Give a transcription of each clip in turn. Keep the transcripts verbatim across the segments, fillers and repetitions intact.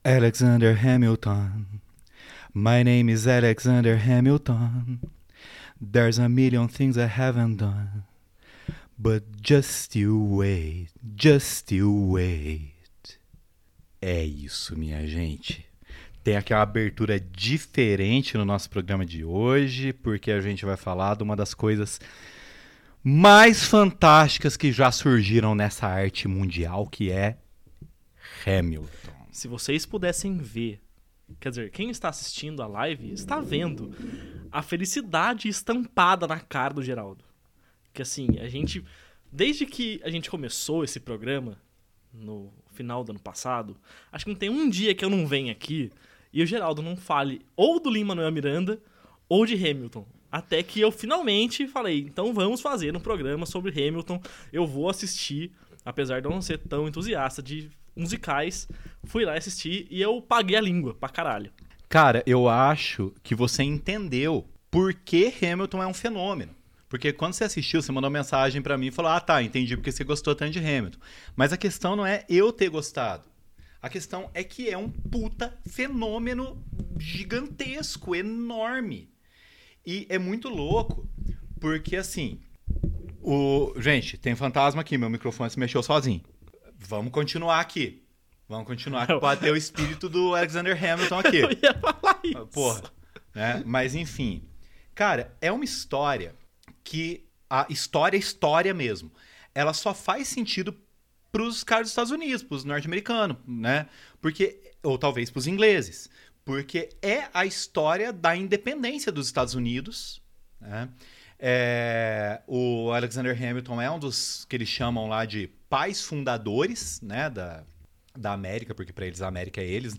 Alexander Hamilton. My name is Alexander Hamilton. There's a million things I haven't done. But just you wait, just you wait. É isso, minha gente. Tem aqui uma abertura diferente no nosso programa de hoje, porque a gente vai falar de uma das coisas mais fantásticas que já surgiram nessa arte mundial, que é Hamilton. Se vocês pudessem ver, quer dizer, quem está assistindo a live está vendo a felicidade estampada na cara do Geraldo. Que assim, a gente, desde que a gente começou esse programa, no final do ano passado, acho que não tem um dia que eu não venho aqui e o Geraldo não fale ou do Lin-Manuel Miranda ou de Hamilton. Até que eu finalmente falei, então vamos fazer um programa sobre Hamilton, eu vou assistir, apesar de eu não ser tão entusiasta de musicais, fui lá assistir e eu paguei a língua pra caralho. Cara, eu acho que você entendeu por que Hamilton é um fenômeno. Porque quando você assistiu, você mandou mensagem pra mim e falou, ah tá, entendi porque você gostou tanto de Hamilton. Mas a questão não é eu ter gostado. A questão é que é um puta fenômeno gigantesco, enorme. E é muito louco, porque assim... O... Gente, tem fantasma aqui, meu microfone se mexeu sozinho. Vamos continuar aqui. Vamos continuar aqui. Pode ter o espírito do Alexander Hamilton aqui. Eu ia falar isso. Porra. Né? Mas enfim. Cara, é uma história que... A história é história mesmo. Ela só faz sentido pros caras dos Estados Unidos, pros norte-americanos, né? Porque... Ou talvez pros ingleses. Porque é a história da independência dos Estados Unidos, né? É, o Alexander Hamilton é um dos que eles chamam lá de pais fundadores, né, da, da América, porque para eles a América é eles.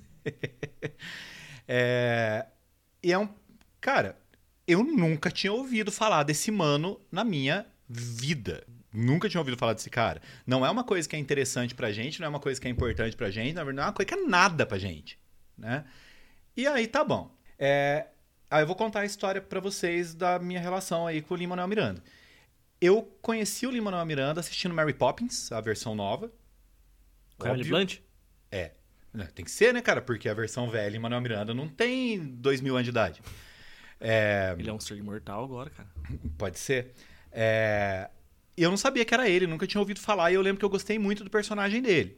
é, e é um... Cara, eu nunca tinha ouvido falar desse mano na minha vida. Nunca tinha ouvido falar desse cara. Não é uma coisa que é interessante pra gente, não é uma coisa que é importante pra gente, na verdade não é uma coisa que é nada pra gente, né? E aí tá bom. É... Aí eu vou contar a história pra vocês da minha relação aí com o Lin-Manuel Miranda. Eu conheci o Lin-Manuel Miranda assistindo Mary Poppins, a versão nova. Com a Emily Blunt? É. Tem que ser, né, cara? Porque a versão velha, Lin-Manuel Miranda, não tem dois mil anos de idade. É... Ele é um ser imortal agora, cara. Pode ser. É... Eu não sabia que era ele, nunca tinha ouvido falar, e eu lembro que eu gostei muito do personagem dele.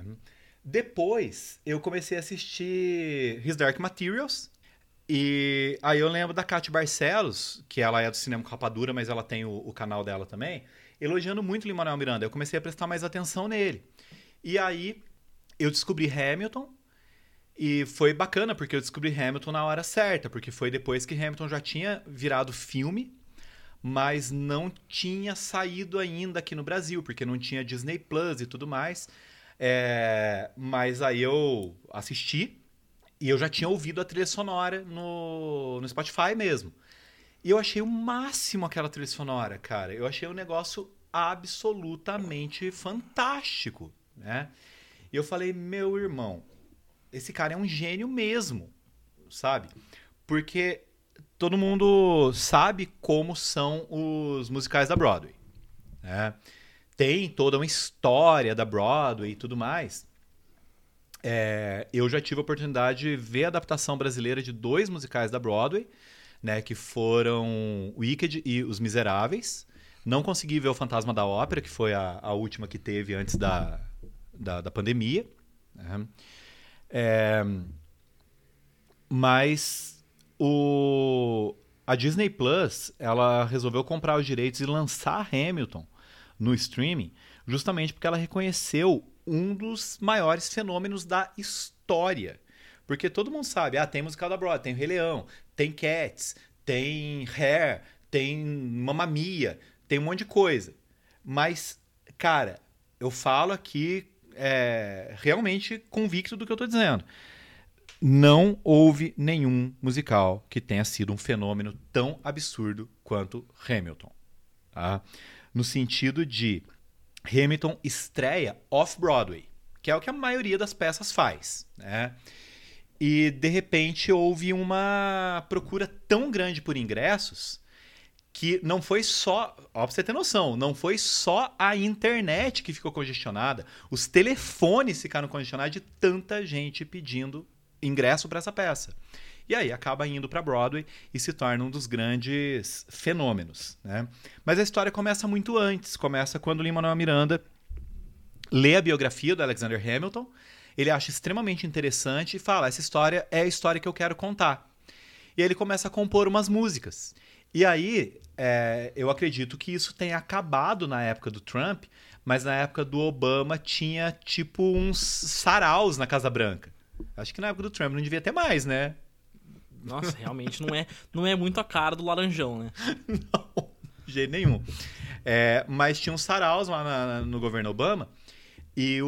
Depois, eu comecei a assistir His Dark Materials. E aí eu lembro da Cátia Barcelos, que ela é do Cinema com Rapadura, mas ela tem o, o canal dela também, elogiando muito o Lin-Manuel Miranda. Eu comecei a prestar mais atenção nele. E aí eu descobri Hamilton, e foi bacana, porque eu descobri Hamilton na hora certa, porque foi depois que Hamilton já tinha virado filme, mas não tinha saído ainda aqui no Brasil, porque não tinha Disney Plus e tudo mais. É, mas aí eu assisti, e eu já tinha ouvido a trilha sonora no, no Spotify mesmo. E eu achei o máximo aquela trilha sonora, cara. Eu achei um negócio absolutamente fantástico, né? E eu falei, meu irmão, esse cara é um gênio mesmo, sabe? Porque todo mundo sabe como são os musicais da Broadway, né? Tem toda uma história da Broadway e tudo mais. É, eu já tive a oportunidade de ver a adaptação brasileira de dois musicais da Broadway, né, que foram Wicked e Os Miseráveis. Não consegui ver o Fantasma da Ópera, que foi a, a última que teve antes da, da, da pandemia. Né? É, mas o, a Disney Plus, ela resolveu comprar os direitos e lançar Hamilton no streaming, justamente porque ela reconheceu um dos maiores fenômenos da história. Porque todo mundo sabe, ah, tem musical da Broadway, tem o Rei Leão, tem Cats, tem Hair, tem Mamma Mia, tem um monte de coisa. Mas, cara, eu falo aqui é, realmente convicto do que eu tô dizendo. Não houve nenhum musical que tenha sido um fenômeno tão absurdo quanto Hamilton. Tá? No sentido de Hamilton estreia off-Broadway, que é o que a maioria das peças faz, né? E, de repente, houve uma procura tão grande por ingressos que não foi só, ó, pra você ter noção, não foi só a internet que ficou congestionada, os telefones ficaram congestionados de tanta gente pedindo ingresso para essa peça. E aí acaba indo para Broadway e se torna um dos grandes fenômenos, né? Mas a história começa muito antes, começa quando Lin-Manuel Miranda lê a biografia do Alexander Hamilton, ele acha extremamente interessante e fala, essa história é a história que eu quero contar. E aí ele começa a compor umas músicas. E aí, é, eu acredito que isso tenha acabado na época do Trump, mas na época do Obama tinha tipo uns saraus na Casa Branca. Acho que na época do Trump não devia ter mais, né? Nossa, realmente não é, não é muito a cara do Laranjão, né? Não, de jeito nenhum. É, mas tinha uns saraus lá na, no governo Obama e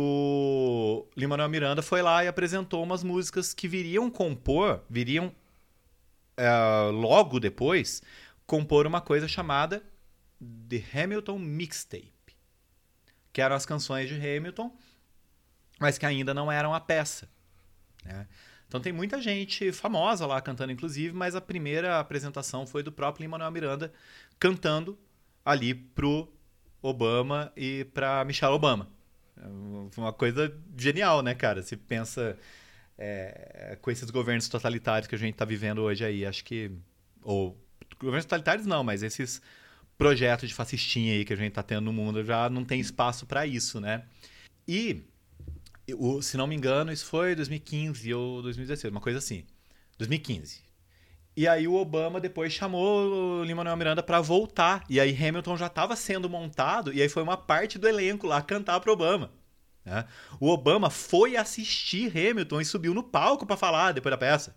o Lin-Manuel Miranda foi lá e apresentou umas músicas que viriam compor, viriam é, logo depois compor uma coisa chamada The Hamilton Mixtape, que eram as canções de Hamilton, mas que ainda não eram a peça, né? Então tem muita gente famosa lá cantando, inclusive, mas a primeira apresentação foi do próprio Lin-Manuel Miranda cantando ali pro Obama e pra Michelle Obama. Uma coisa genial, né, cara? Se pensa é, com esses governos totalitários que a gente tá vivendo hoje aí, acho que... Ou governos totalitários não, mas esses projetos de fascistinha aí que a gente tá tendo no mundo já não tem espaço para isso, né? E... O, se não me engano, isso foi dois mil e quinze ou dois mil e dezesseis, uma coisa assim. dois mil e quinze. E aí o Obama depois chamou o Lin-Manuel Miranda para voltar. E aí Hamilton já estava sendo montado, e aí foi uma parte do elenco lá cantar pro Obama, né? O Obama foi assistir Hamilton e subiu no palco para falar depois da peça,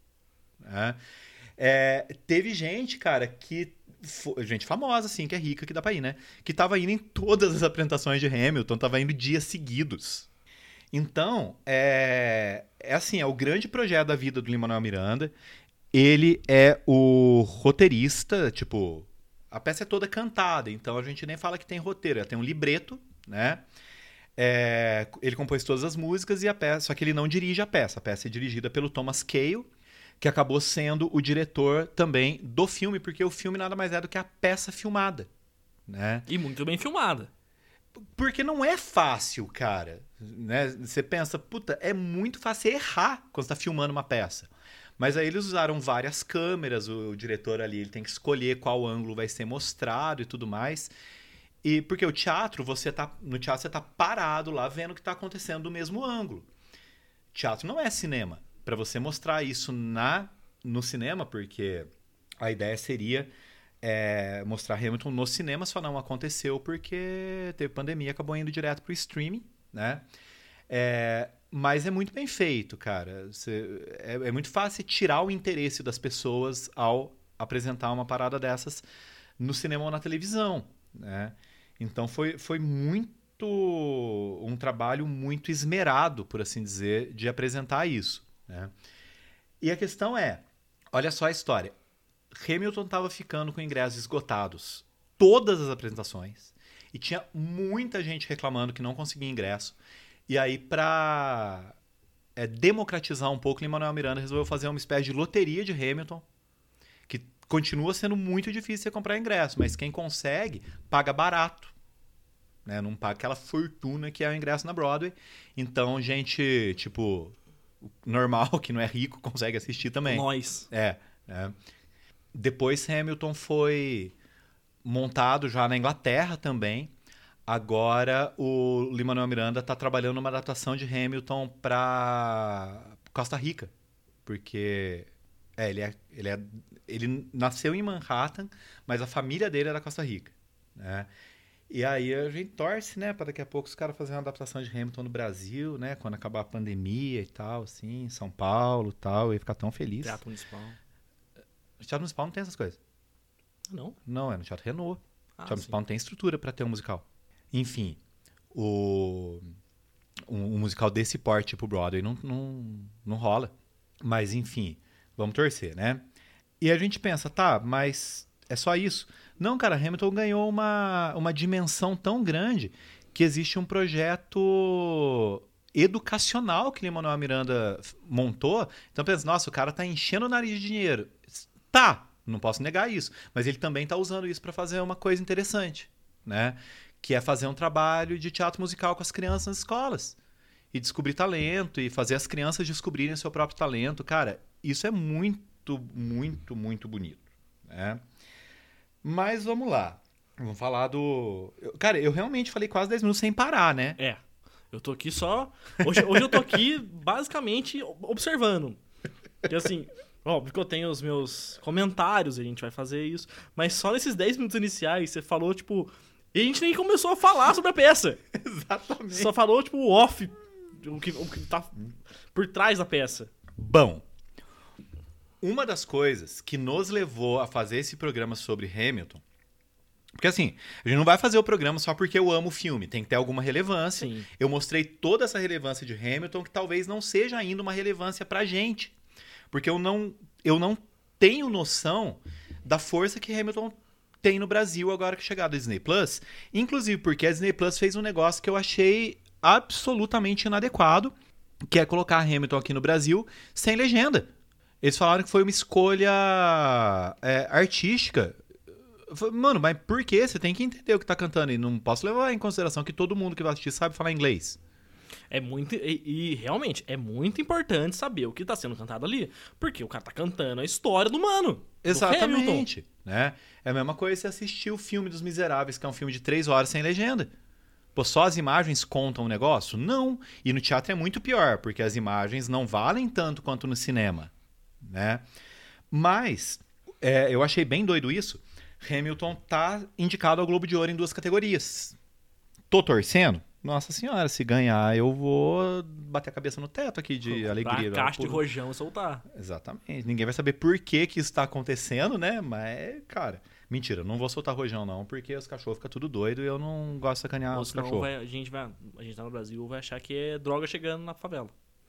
né? É, teve gente, cara, que... Gente famosa, assim, que é rica, que dá pra ir, né? Que tava indo em todas as apresentações de Hamilton, tava indo dias seguidos. Então, é, é assim, é o grande projeto da vida do Lin-Manuel Miranda. Ele é o roteirista, tipo, a peça é toda cantada, então a gente nem fala que tem roteiro, ela tem um libreto, né? É, ele compôs todas as músicas e a peça, só que ele não dirige a peça. A peça é dirigida pelo Thomas Kail, que acabou sendo o diretor também do filme, porque o filme nada mais é do que a peça filmada, né? E muito bem filmada. Porque não é fácil, cara, né? Você pensa, puta, é muito fácil errar quando você tá filmando uma peça. Mas aí eles usaram várias câmeras, o, o diretor ali ele tem que escolher qual ângulo vai ser mostrado e tudo mais. E porque o teatro, você tá, no teatro você tá parado lá vendo o que tá acontecendo do mesmo ângulo. Teatro não é cinema. Para você mostrar isso na, no cinema, porque a ideia seria... É, mostrar Hamilton no cinema, só não aconteceu porque teve pandemia, acabou indo direto pro streaming, né? É, mas é muito bem feito, cara. Você, é, é muito fácil tirar o interesse das pessoas ao apresentar uma parada dessas no cinema ou na televisão, né? Então foi, foi muito um trabalho muito esmerado, por assim dizer, de apresentar isso, né? E a questão é, olha só a história. Hamilton estava ficando com ingressos esgotados todas as apresentações e tinha muita gente reclamando que não conseguia ingresso. E aí, para é, democratizar um pouco, Lin-Manuel Miranda resolveu fazer uma espécie de loteria de Hamilton, que continua sendo muito difícil você comprar ingresso, mas quem consegue paga barato, né? Não paga aquela fortuna que é o ingresso na Broadway. Então, gente, tipo, normal, que não é rico, consegue assistir também. Nós. É, é. Depois Hamilton foi montado já na Inglaterra também. Agora o Lin-Manuel Miranda está trabalhando numa adaptação de Hamilton para Costa Rica. Porque é, ele, é, ele, é, ele nasceu em Manhattan, mas a família dele é da Costa Rica, né? E aí a gente torce, né, para daqui a pouco os caras fazerem uma adaptação de Hamilton no Brasil, né? Quando acabar a pandemia e tal, assim, São Paulo e tal, eu ia ficar tão feliz. Teatro Municipal. No Teatro Municipal não tem essas coisas. Não? Não, é no Teatro Renault. Ah, o Teatro Municipal sim. não tem estrutura para ter um musical. Enfim, o, um, um musical desse porte pro Broadway não, não, não rola. Mas, enfim, vamos torcer, né? E a gente pensa, tá, mas é só isso? Não, cara, Hamilton ganhou uma, uma dimensão tão grande que existe um projeto educacional que Lin-Manuel Miranda montou. Então pensa, nossa, o cara tá enchendo o nariz de dinheiro. Tá, Não posso negar isso. Mas ele também está usando isso para fazer uma coisa interessante, né? Que é fazer um trabalho de teatro musical com as crianças nas escolas. E descobrir talento, e fazer as crianças descobrirem seu próprio talento. Cara, isso é muito, muito, muito bonito, né? Mas vamos lá. Vamos falar do... Cara, eu realmente falei quase dez minutos sem parar, né? É. Eu tô aqui só... Hoje, hoje eu tô aqui basicamente observando. Porque assim, óbvio que eu tenho os meus comentários, a gente vai fazer isso. Mas só nesses dez minutos iniciais você falou, tipo... E a gente nem começou a falar sobre a peça. Exatamente. Só falou, tipo, o off, o que, o que tá por trás da peça. Bom, uma das coisas que nos levou a fazer esse programa sobre Hamilton... Porque assim, a gente não vai fazer o programa só porque eu amo o filme. Tem que ter alguma relevância. Sim. Eu mostrei toda essa relevância de Hamilton que talvez não seja ainda uma relevância pra gente. Porque eu não, eu não tenho noção da força que Hamilton tem no Brasil agora que chegou a Disney Plus. Inclusive porque a Disney Plus fez um negócio que eu achei absolutamente inadequado, que é colocar Hamilton aqui no Brasil sem legenda. Eles falaram que foi uma escolha é, artística. Mano, mas por quê? Você tem que entender o que tá cantando. E não posso levar em consideração que todo mundo que vai assistir sabe falar inglês. É muito... E, e realmente, é muito importante saber o que tá sendo cantado ali. Porque o cara tá cantando a história do mano. Exatamente. Né? É a mesma coisa você assistir o filme dos Miseráveis, que é um filme de três horas sem legenda. Pô, só as imagens contam o negócio? Não. E no teatro é muito pior, porque as imagens não valem tanto quanto no cinema. Né? Mas, é, eu achei bem doido isso. Hamilton tá indicado ao Globo de Ouro em duas categorias. Tô torcendo? Nossa senhora, se ganhar, eu vou bater a cabeça no teto aqui de alegria. Pra caixa de rojão e soltar. Exatamente. Ninguém vai saber por que que isso tá acontecendo, né? Mas, cara, mentira, não vou soltar rojão não, porque os cachorros ficam tudo doido e eu não gosto de sacanear Ou os senão cachorros. vai, a, gente vai, a gente tá no Brasil vai achar que é droga chegando na favela.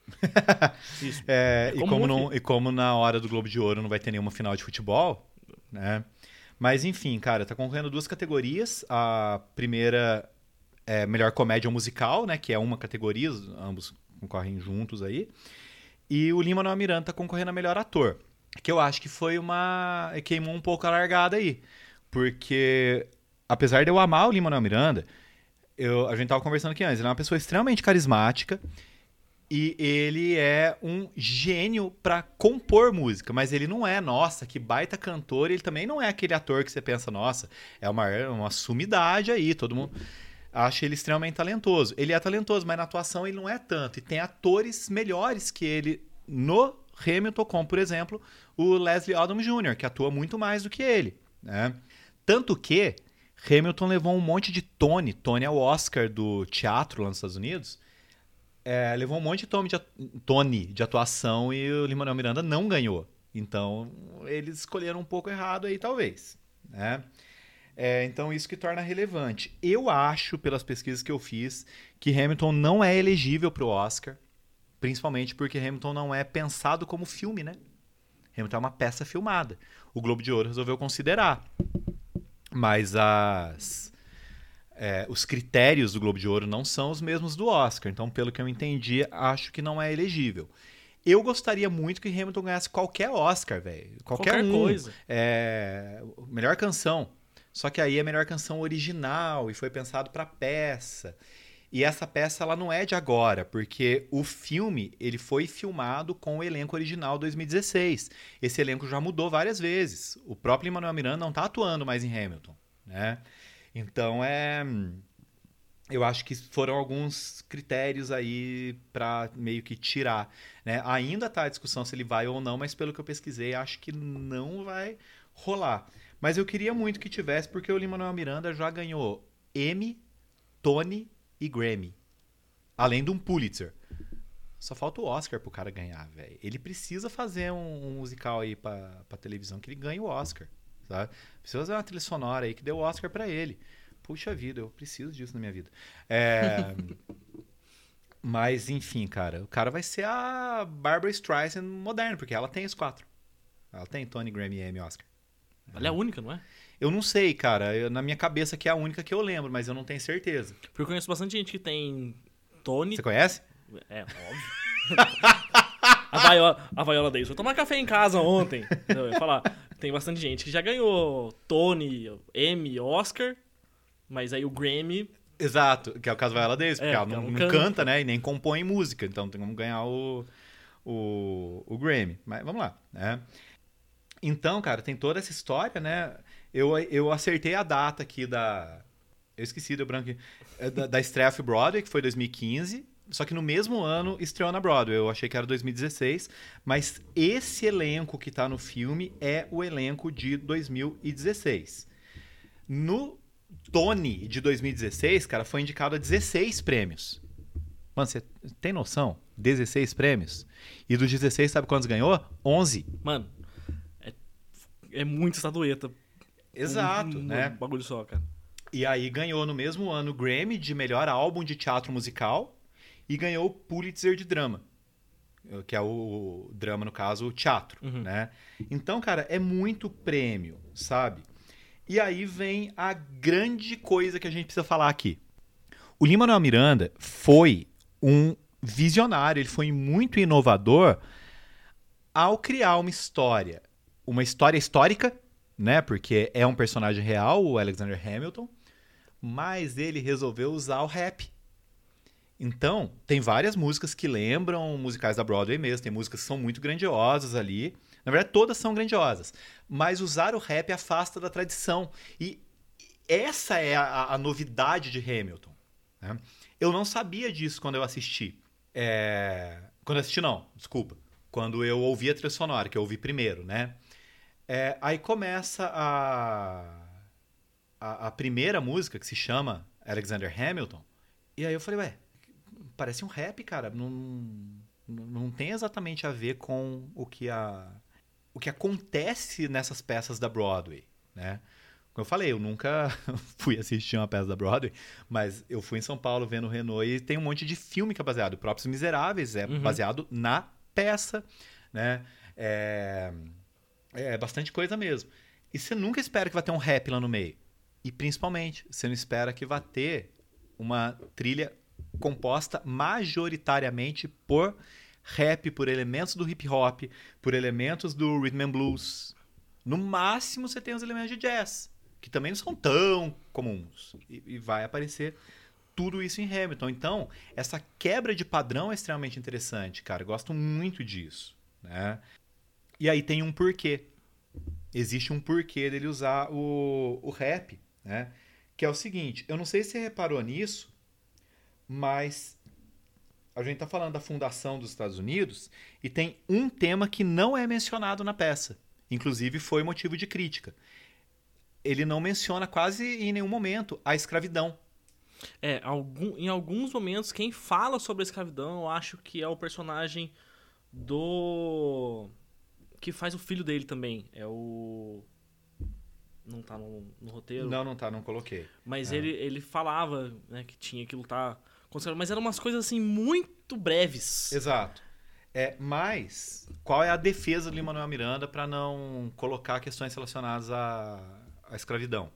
Isso. É, É e, comum como aqui. não, e como na hora do Globo de Ouro não vai ter nenhuma final de futebol, né? Mas enfim, cara, tá concorrendo duas categorias. A primeira é melhor comédia musical, né? Que é uma categoria, ambos concorrem juntos aí. E o Lin-Manuel Miranda tá concorrendo a melhor ator. Que eu acho que foi uma... queimou um pouco a largada aí. Porque, apesar de eu amar o Lin-Manuel Miranda, eu, a gente tava conversando aqui antes, ele é uma pessoa extremamente carismática. E ele é um gênio pra compor música, mas ele não é, nossa, que baita cantor. Ele também não é aquele ator que você pensa, nossa, é uma, uma sumidade aí, todo mundo acha ele extremamente talentoso. Ele é talentoso, mas na atuação ele não é tanto. E tem atores melhores que ele no Hamilton, como, por exemplo, o Leslie Odom Júnior, que atua muito mais do que ele, né? Tanto que Hamilton levou um monte de Tony. Tony é o Oscar do teatro lá nos Estados Unidos. É, levou um monte de Tony de, Tony de atuação e o Lin-Manuel Miranda não ganhou. Então, eles escolheram um pouco errado aí, talvez. Né? É, então, isso que torna relevante. Eu acho, pelas pesquisas que eu fiz, que Hamilton não é elegível para o Oscar, principalmente porque Hamilton não é pensado como filme, né? Hamilton é uma peça filmada. O Globo de Ouro resolveu considerar. Mas as... É, os critérios do Globo de Ouro não são os mesmos do Oscar. Então, pelo que eu entendi, acho que não é elegível. Eu gostaria muito que Hamilton ganhasse qualquer Oscar, velho. Qualquer, Qualquer um. coisa. É, melhor canção. Só que aí é melhor canção original e foi pensado pra peça. E essa peça ela não é de agora, porque o filme ele foi filmado com o elenco original dois mil e dezesseis. Esse elenco já mudou várias vezes. O próprio Lin-Manuel Miranda não tá atuando mais em Hamilton, né? Então, é, eu acho que foram alguns critérios aí para meio que tirar. Né? Ainda está a discussão se ele vai ou não, mas pelo que eu pesquisei, acho que não vai rolar. Mas eu queria muito que tivesse, porque o Lin-Manuel Miranda já ganhou Emmy, Tony e Grammy. Além de um Pulitzer. Só falta o Oscar pro cara ganhar, velho. Ele precisa fazer um, um musical aí pra, pra televisão que ele ganhe o Oscar. Sabe? Precisa fazer uma trilha sonora aí que dê o Oscar pra ele. Puxa vida, eu preciso disso na minha vida. É... Mas, enfim, cara, o cara vai ser a Barbra Streisand moderna, porque ela tem os quatro. Ela tem Tony, Grammy, Emmy, Oscar. Ela é a única, não é? Eu não sei, cara. Eu, na minha cabeça que é a única que eu lembro, mas eu não tenho certeza. Porque eu conheço bastante gente que tem Tony... Você conhece? É, óbvio. A Viola, a Viola Davis foi tomar café em casa ontem. Eu ia falar, Tem bastante gente que já ganhou Tony, Emmy, Oscar, mas aí o Grammy... Exato, que é o caso da Viola Davis, porque É, ela porque não, ela não não canta. canta, né? E nem compõe música, então tem como ganhar o, o, o Grammy. Mas vamos lá, né? Então, cara, tem toda essa história, né? Eu, eu acertei a data aqui da... Eu esqueci, deu branco aqui. É Da, da estreia Off-Broadway, que foi dois mil e quinze. Só que no mesmo ano estreou na Broadway. Eu achei que era dois mil e dezesseis. Mas esse elenco que tá no filme é o elenco de dois mil e dezesseis. No Tony de dois mil e dezesseis, cara, foi indicado a dezesseis prêmios. Mano, você tem noção? dezesseis prêmios. E dos dezesseis, sabe quantos ganhou? onze. Mano, é, é muita estatueta. Exato, um, um, né? Um bagulho só, cara. E aí ganhou no mesmo ano o Grammy de melhor álbum de teatro musical e ganhou o Pulitzer de drama, que é o drama, no caso, o teatro, Uhum. né? Então, cara, é muito prêmio, sabe? E aí vem a grande coisa que a gente precisa falar aqui. O Lin-Manuel Miranda foi um visionário, ele foi muito inovador ao criar uma história. Uma história histórica, né? Porque é um personagem real, o Alexander Hamilton, mas ele resolveu usar o rap. Então, tem várias músicas que lembram musicais da Broadway mesmo, tem músicas que são muito grandiosas ali. Na verdade, todas são grandiosas. Mas usar o rap afasta da tradição. E essa é a, a novidade de Hamilton, né? Eu não sabia disso quando eu assisti. É... Quando eu assisti, não, desculpa. Quando eu ouvi a trilha sonora, que eu ouvi primeiro, né? É... Aí começa a... a... a primeira música, que se chama Alexander Hamilton. E aí eu falei, ué, parece um rap, cara. Não, não, não tem exatamente a ver com o que, a, o que acontece nessas peças da Broadway, né? Como eu falei, eu nunca fui assistir uma peça da Broadway, mas eu fui em São Paulo vendo o Renault e tem um monte de filme que é baseado. O Próprios Miseráveis é Uhum. baseado na peça, né? É, é bastante coisa mesmo. E você nunca espera que vai ter um rap lá no meio. E principalmente, você não espera que vai ter uma trilha composta majoritariamente por rap, por elementos do hip hop, por elementos do rhythm and blues. No máximo você tem os elementos de jazz, que também não são tão comuns. E, e vai aparecer tudo isso em Hamilton. Então, essa quebra de padrão é extremamente interessante, cara. Eu gosto muito disso, né? E aí tem um porquê. Existe um porquê dele usar o, o rap, né? Que é o seguinte, eu não sei se você reparou nisso, mas a gente tá falando da fundação dos Estados Unidos e tem um tema que não é mencionado na peça. Inclusive foi motivo de crítica. Ele não menciona quase em nenhum momento a escravidão. É, algum, em alguns momentos, quem fala sobre a escravidão, eu acho que é o personagem do... que faz o filho dele também. É o... Não tá no, no roteiro. Não, não tá, não coloquei. Mas É. ele, ele falava, né, que tinha que lutar contra... Mas eram umas coisas, assim, muito breves. Exato. É, mas qual é a defesa do Lin-Manuel Miranda para não colocar questões relacionadas à, à escravidão?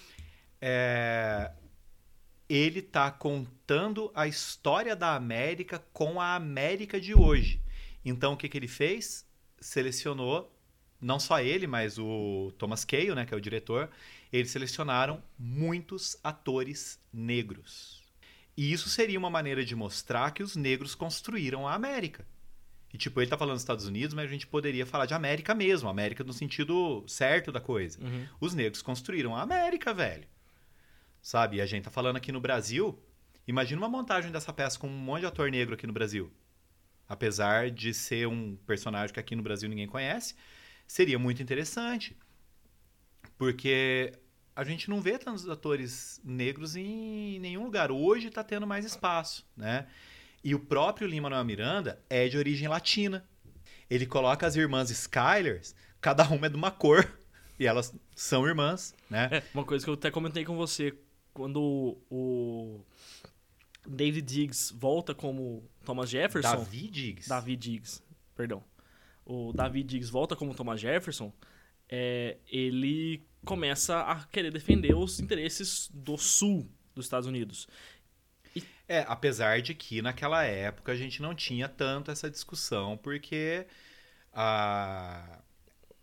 É, ele está contando a história da América com a América de hoje. Então, o que, que ele fez? Selecionou, não só ele, mas o Thomas Kail, né, que é o diretor, eles selecionaram muitos atores negros. E isso seria uma maneira de mostrar que os negros construíram a América. E, tipo, ele tá falando dos Estados Unidos, mas a gente poderia falar de América mesmo. América no sentido certo da coisa. Uhum. Os negros construíram a América, velho. Sabe? E a gente tá falando aqui no Brasil. Imagina uma montagem dessa peça com um monte de ator negro aqui no Brasil. Apesar de ser um personagem que aqui no Brasil ninguém conhece, seria muito interessante. Porque a gente não vê tantos atores negros em nenhum lugar. Hoje tá tendo mais espaço, né? E o próprio Lin-Manuel Miranda é de origem latina. Ele coloca as irmãs Skylers, cada uma é de uma cor, e elas são irmãs, né? É, uma coisa que eu até comentei com você, quando o David Diggs volta como Thomas Jefferson... Davi Diggs. Davi Diggs, perdão. O David Diggs volta como Thomas Jefferson, é, ele começa a querer defender os interesses do sul dos Estados Unidos. É, apesar de que naquela época a gente não tinha tanto essa discussão, porque a,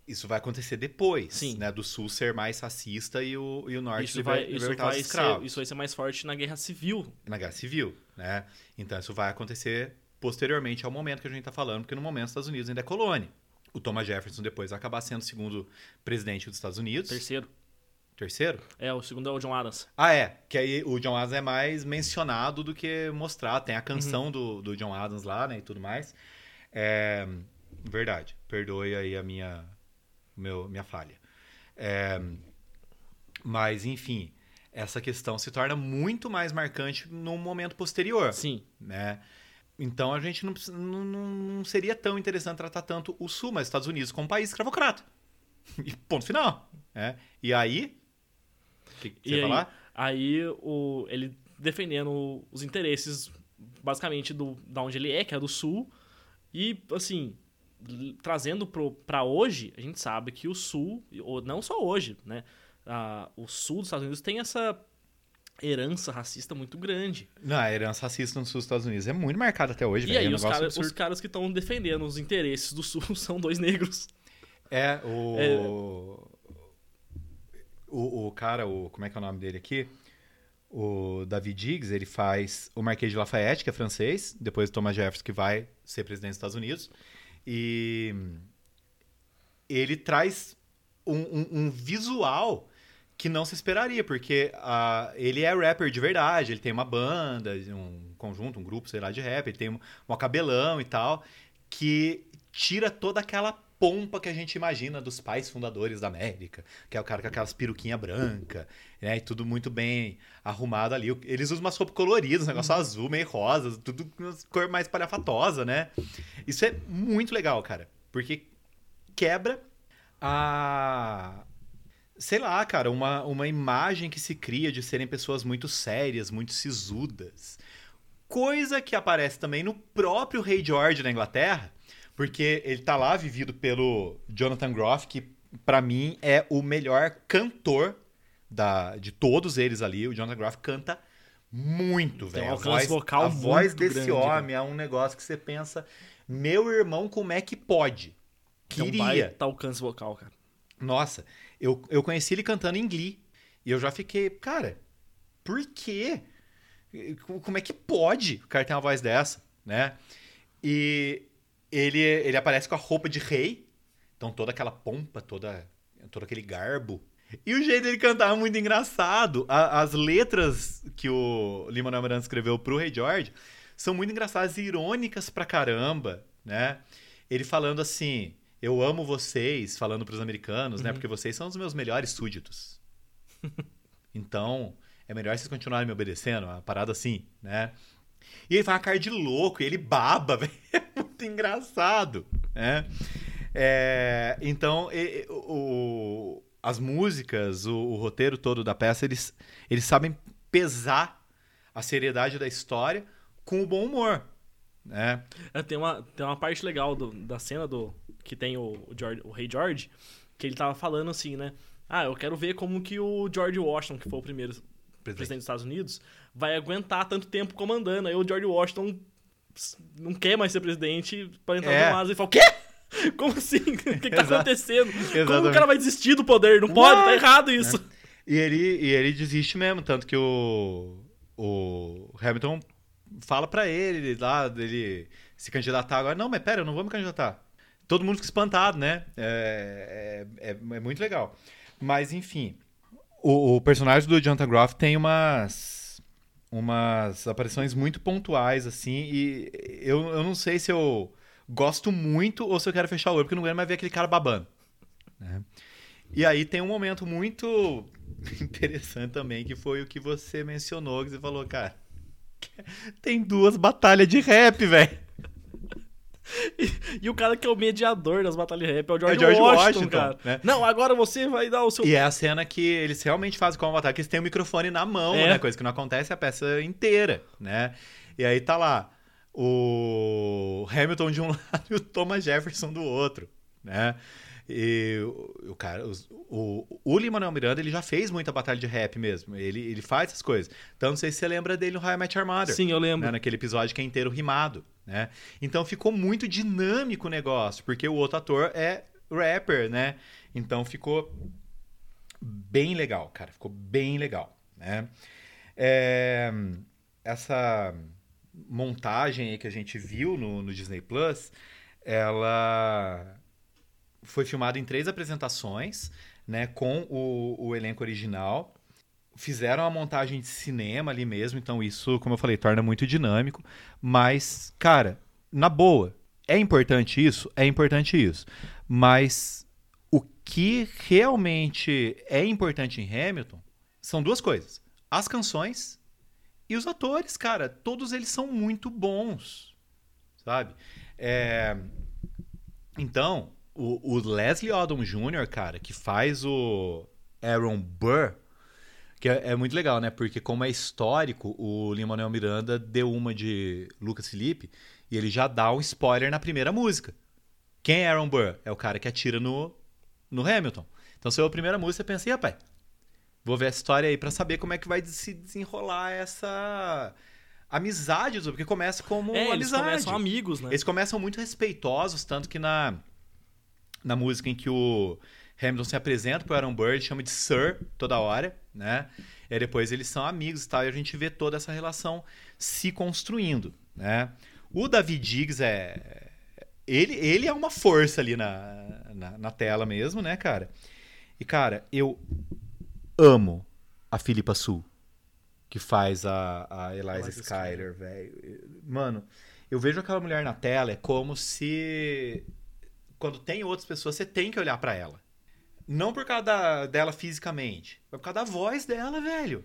isso vai acontecer depois, Sim. né? Do sul ser mais racista e o, e o norte Isso vai, liber- isso, libertar vai os escravos. ser, isso vai ser mais forte na Guerra Civil. Na Guerra Civil, né? Então isso vai acontecer posteriormente ao momento que a gente está falando, porque no momento os Estados Unidos ainda é colônia. O Thomas Jefferson depois vai acabar sendo o segundo presidente dos Estados Unidos. Terceiro. Terceiro? É, o segundo é o John Adams. Ah, é. Que aí o John Adams é mais mencionado do que mostrado. Tem a canção uhum. do, do John Adams lá, né? E tudo mais. É... Verdade. Perdoe aí a minha, meu, minha falha. É... Mas, enfim, essa questão se torna muito mais marcante num momento posterior. Sim. Né? Então a gente não, não, não seria tão interessante tratar tanto o Sul, mas os Estados Unidos como país escravocrata. E ponto final. Né? E aí... O que, que você ia falar? Aí o, ele defendendo os interesses, basicamente, do, da onde ele é, que é do Sul. E, assim, trazendo pro, pra hoje, a gente sabe que o Sul, ou não só hoje, né? Ah, o Sul dos Estados Unidos tem essa herança racista muito grande. Não, a herança racista no Sul dos Estados Unidos é muito marcada até hoje. E velho, aí é um os, cara, os caras que estão defendendo os interesses do Sul são dois negros. É, o... É... O, o cara, o, como é que é o nome dele aqui? O David Diggs, ele faz o Marquês de Lafayette, que é francês, depois o Thomas Jefferson, que vai ser presidente dos Estados Unidos. E ele traz um, um, um visual que não se esperaria, porque uh, ele é rapper de verdade, ele tem uma banda, um conjunto, um grupo, sei lá, de rap, ele tem um, um cabelão e tal, que tira toda aquela pompa que a gente imagina dos pais fundadores da América, que é o cara com aquelas peruquinhas brancas, né, e tudo muito bem arrumado ali. Eles usam umas roupas coloridas, um negócio azul, meio rosa, tudo com cor mais palhafatosa, né? Isso é muito legal, cara, porque quebra a... Sei lá, cara, uma, uma imagem que se cria de serem pessoas muito sérias, muito sisudas. Coisa que aparece também no próprio Rei George da Inglaterra, porque ele tá lá vivido pelo Jonathan Groff, que pra mim é o melhor cantor da, de todos eles ali. O Jonathan Groff canta muito, velho. Um a voz, vocal a voz desse grande, homem cara. É um negócio que você pensa, meu irmão, como é que pode? Queria. Tá alcance vocal, cara. Nossa, eu, eu conheci ele cantando em Glee. E eu já fiquei, cara, por quê? Como é que pode o cara ter uma voz dessa, né? E... Ele, ele aparece com a roupa de rei. Então toda aquela pompa, toda, todo aquele garbo. E o jeito dele cantar é muito engraçado. A, as letras que o Lin-Manuel Miranda escreveu pro Rei George são muito engraçadas e irônicas pra caramba, né? Ele falando assim, eu amo vocês, falando pros americanos, uhum. né? Porque vocês são os meus melhores súditos. Então, é melhor vocês continuarem me obedecendo, uma parada assim, né? E ele faz uma cara de louco, e ele baba, velho. É muito engraçado, né? É, então, e, o, as músicas, o, o roteiro todo da peça, eles, eles sabem pesar a seriedade da história com o bom humor, né? É, tem, uma, tem uma parte legal do, da cena do que tem o, o, George, o Rei George, que ele tava falando assim, né? Ah, eu quero ver como que o George Washington, que foi o primeiro presidente, presidente dos Estados Unidos, vai aguentar tanto tempo comandando. Aí o George Washington não quer mais ser presidente para entrar é. no vaso e fala, o quê? Como assim? O que, que tá acontecendo? Exatamente. Como o cara vai desistir do poder? Não pode, tá errado isso. É. E, ele, e ele desiste mesmo, tanto que o, o Hamilton fala pra ele lá, dele se candidatar agora. Não, mas pera, eu não vou me candidatar. Todo mundo fica espantado, né? É, é, é, é muito legal. Mas, enfim, o, o personagem do Jonathan Groff tem umas, umas aparições muito pontuais, assim, e eu, eu não sei se eu gosto muito ou se eu quero fechar o olho, porque eu não quero mais ver aquele cara babando. Né? E aí tem um momento muito interessante também, que foi o que você mencionou, que você falou, cara, tem duas batalhas de rap, velho. E, e o cara que é o mediador das batalhas de rap é o George, é George Washington, Washington, cara. Né? Não, agora você vai dar o seu... E é a cena que eles realmente fazem com a batalha, que eles têm o microfone na mão, é. né? Coisa que não acontece a peça inteira, né? E aí tá lá o Hamilton de um lado e o Thomas Jefferson do outro, né? E o, o cara, os, o, o Lin-Manuel Miranda, ele já fez muita batalha de rap mesmo. Ele, ele faz essas coisas. Então, não sei se você lembra dele no How I Met Your Mother. Sim, eu lembro. Né? Naquele episódio que é inteiro rimado, né? Então, ficou muito dinâmico o negócio, porque o outro ator é rapper, né? Então ficou bem legal, cara. Ficou bem legal, né? É, essa montagem aí que a gente viu no, no Disney Plus, ela foi filmada em três apresentações, né? Com o, o elenco original. Fizeram a montagem de cinema ali mesmo, então isso, como eu falei, torna muito dinâmico. Mas, cara, na boa, é importante isso? É importante isso. Mas o que realmente é importante em Hamilton são duas coisas. As canções e os atores, cara. Todos eles são muito bons, sabe? É... Então, o, o Leslie Odom Júnior, cara, que faz o Aaron Burr, que é, é muito legal, né? Porque como é histórico, o Lin-Manuel Miranda deu uma de Lucas Felipe e ele já dá um spoiler na primeira música. Quem é Aaron Burr? É o cara que atira no, no Hamilton. Então, se é a primeira música, você pensa, e rapaz, vou ver a história aí pra saber como é que vai se desenrolar essa amizade, porque começa como É, eles amizade. começam amigos, né? Eles começam muito respeitosos, tanto que na, na música em que o Hamilton se apresenta pro Aaron Burr, ele chama de Sir toda hora, né? E aí depois eles são amigos e tal, e a gente vê toda essa relação se construindo, né? O David Diggs é... Ele, ele é uma força ali na, na, na tela mesmo, né, cara? E, cara, eu amo a Philippa Soo, que faz a, a Eliza, Eliza Skyler, velho. Mano, eu vejo aquela mulher na tela, é como se... Quando tem outras pessoas, você tem que olhar pra ela. Não por causa da, dela fisicamente, mas por causa da voz dela, velho.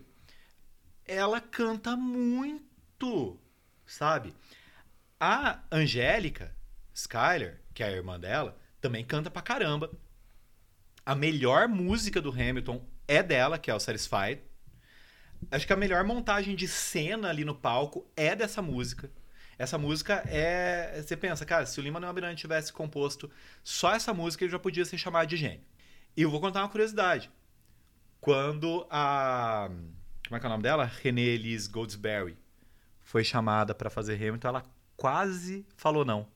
Ela canta muito, sabe? A Angélica Skyler, que é a irmã dela, também canta pra caramba. A melhor música do Hamilton é dela, que é o Satisfied. Acho que a melhor montagem de cena ali no palco é dessa música. Essa música é... Você pensa, cara, se o Lin-Manuel Miranda tivesse composto só essa música, ele já podia ser chamado de gênio. E eu vou contar uma curiosidade. Quando a... Como é que é o nome dela? Renée Elise Goldsberry foi chamada pra fazer Hamilton, ela quase falou não.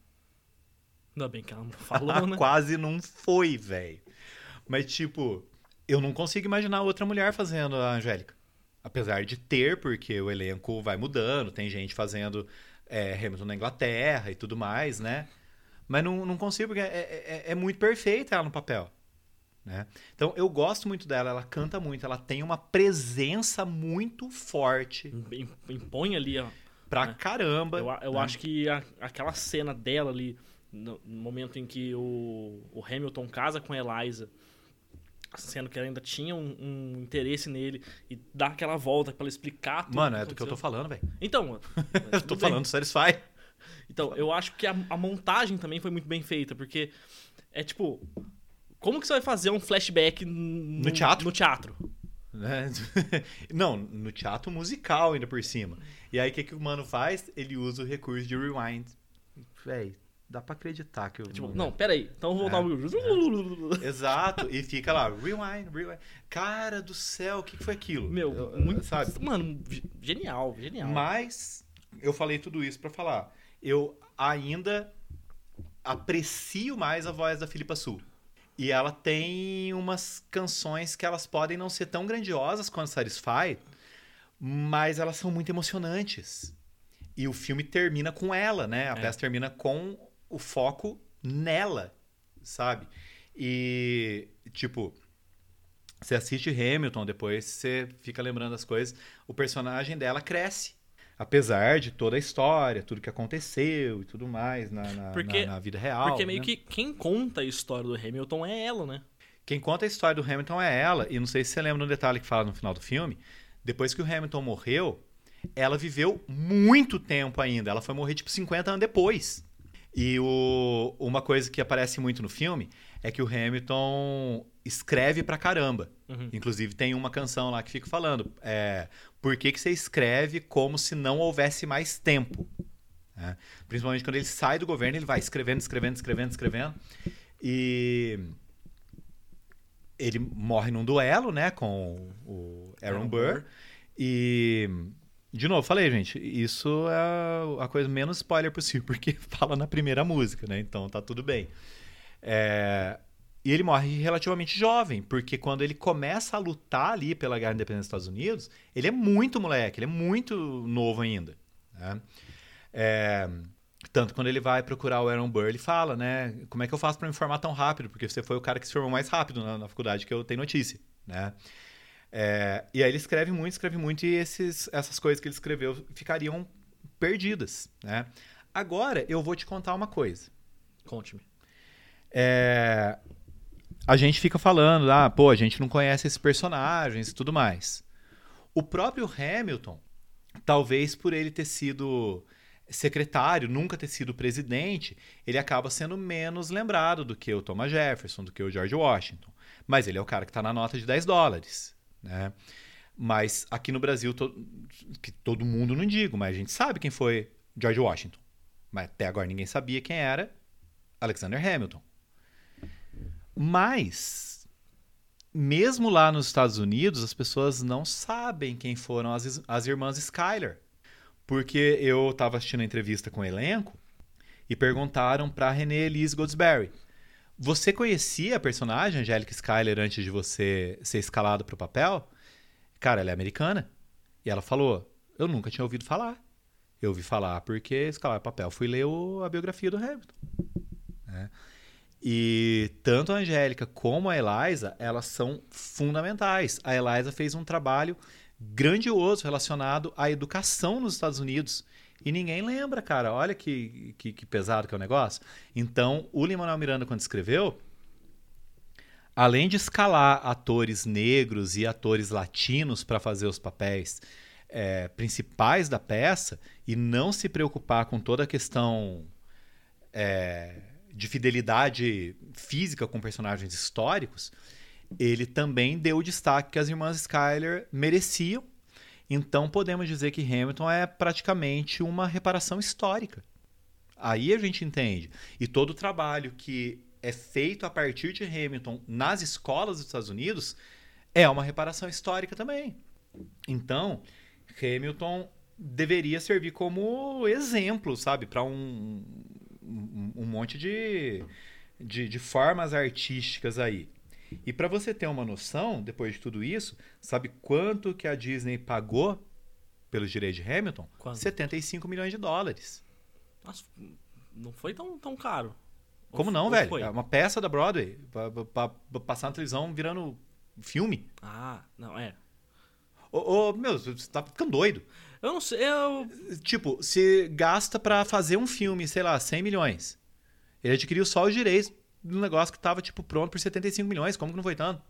Ainda bem que ela não falou, né? Quase não foi, velho. Mas, tipo, eu não consigo imaginar outra mulher fazendo a Angélica. Apesar de ter, porque o elenco vai mudando, tem gente fazendo é, Hamilton na Inglaterra e tudo mais, né? Mas não, não consigo, porque é, é, é muito perfeita ela no papel. Né? Então, eu gosto muito dela, ela canta muito, ela tem uma presença muito forte. Impõe ali, ó. Pra né? caramba. Eu, eu né? acho que a, aquela cena dela ali, no, no momento em que o, o Hamilton casa com a Eliza, sendo que ela ainda tinha um, um interesse nele, e dá aquela volta pra ela explicar tudo. Mano, é do que eu tô falando, velho. Então, eu tô falando do Satisfy. Então, eu acho que a, a montagem também foi muito bem feita, porque é tipo, como que você vai fazer um flashback no, no teatro? No teatro? Né? Não, no teatro musical ainda por cima. E aí o que, que o mano faz? Ele usa o recurso de rewind. Véi, dá pra acreditar que o tipo, mano... Não, peraí, então vou voltar é, é. Exato, e fica lá, rewind, rewind. Cara do céu, o que, que foi aquilo? Meu, eu, muito, sabe? Mano, genial, genial. Mas eu falei tudo isso pra falar. Eu ainda aprecio mais a voz da Philippa Soo. E ela tem umas canções que elas podem não ser tão grandiosas quanto Satisfy, mas elas são muito emocionantes. E o filme termina com ela, né? A é. peça termina com o foco nela, sabe? E, tipo, você assiste Hamilton, depois você fica lembrando as coisas, o personagem dela cresce. Apesar de toda a história, tudo que aconteceu e tudo mais na, na, porque, na, na vida real. Porque meio né? que quem conta a história do Hamilton é ela, né? Quem conta a história do Hamilton é ela. E não sei se você lembra um detalhe que fala no final do filme. Depois que o Hamilton morreu, ela viveu muito tempo ainda. Ela foi morrer tipo cinquenta anos depois. E o, uma coisa que aparece muito no filme é que o Hamilton escreve pra caramba. Uhum. Inclusive tem uma canção lá que fica falando é, por que, que você escreve como se não houvesse mais tempo? É, principalmente quando ele sai do governo, ele vai escrevendo, escrevendo, escrevendo, escrevendo. E ele morre num duelo, né, com o Aaron, Aaron Burr. Burr. E, de novo, falei, gente, isso é a coisa menos spoiler possível, porque fala na primeira música, né? Então tá tudo bem. É... E ele morre relativamente jovem, porque quando ele começa a lutar ali pela guerra da independência dos Estados Unidos, ele é muito moleque, ele é muito novo ainda. Né? É, tanto quando ele vai procurar o Aaron Burr, ele fala, né? Como é que eu faço para me formar tão rápido? Porque você foi o cara que se formou mais rápido na, na faculdade que eu tenho notícia. Né? É, e aí ele escreve muito, escreve muito, e esses, essas coisas que ele escreveu ficariam perdidas. Né? Agora eu vou te contar uma coisa. Conte-me. É, a gente fica falando, ah, pô, a gente não conhece esses personagens e tudo mais. O próprio Hamilton, talvez por ele ter sido secretário, nunca ter sido presidente, ele acaba sendo menos lembrado do que o Thomas Jefferson, do que o George Washington. Mas ele é o cara que está na nota de dez dólares. Né? Mas aqui no Brasil, to... que todo mundo não digo, mas a gente sabe quem foi George Washington. Mas até agora ninguém sabia quem era Alexander Hamilton. Mas, mesmo lá nos Estados Unidos, as pessoas não sabem quem foram as, as irmãs Schuyler. Porque eu estava assistindo a entrevista com o elenco e perguntaram para Renée Elise Goldsberry: você conhecia a personagem Angélica Schuyler antes de você ser escalado para o papel? Cara, ela é americana. E ela falou: eu nunca tinha ouvido falar. Eu ouvi falar porque escalar para o papel. Fui ler o, a biografia do Hamilton. Né? E tanto a Angélica como a Eliza, elas são fundamentais. A Eliza fez um trabalho grandioso relacionado à educação nos Estados Unidos. E ninguém lembra, cara. Olha que, que, que pesado que é o negócio. Então, o Lin-Manuel Miranda, quando escreveu, além de escalar atores negros e atores latinos para fazer os papéis é, principais da peça e não se preocupar com toda a questão é, de fidelidade física com personagens históricos, ele também deu o destaque que as irmãs Schuyler mereciam. Então podemos dizer que Hamilton é praticamente uma reparação histórica. Aí a gente entende. E todo o trabalho que é feito a partir de Hamilton nas escolas dos Estados Unidos é uma reparação histórica também. Então, Hamilton deveria servir como exemplo, sabe, para um, um, um monte de, de, de formas artísticas aí. E para você ter uma noção, depois de tudo isso, sabe quanto que a Disney pagou pelos direitos de Hamilton? Quanto? setenta e cinco milhões de dólares. Nossa, não foi tão, tão caro. Como Ou, não, ou velho? foi? É uma peça da Broadway para passar na televisão virando filme. Ah, não, é. Ô, ô, meu, você tá ficando doido. Eu não sei, eu... Tipo, você gasta para fazer um filme, sei lá, cem milhões. Ele adquiriu só os direitos do negócio que tava, tipo, pronto por setenta e cinco milhões. Como que não foi tanto?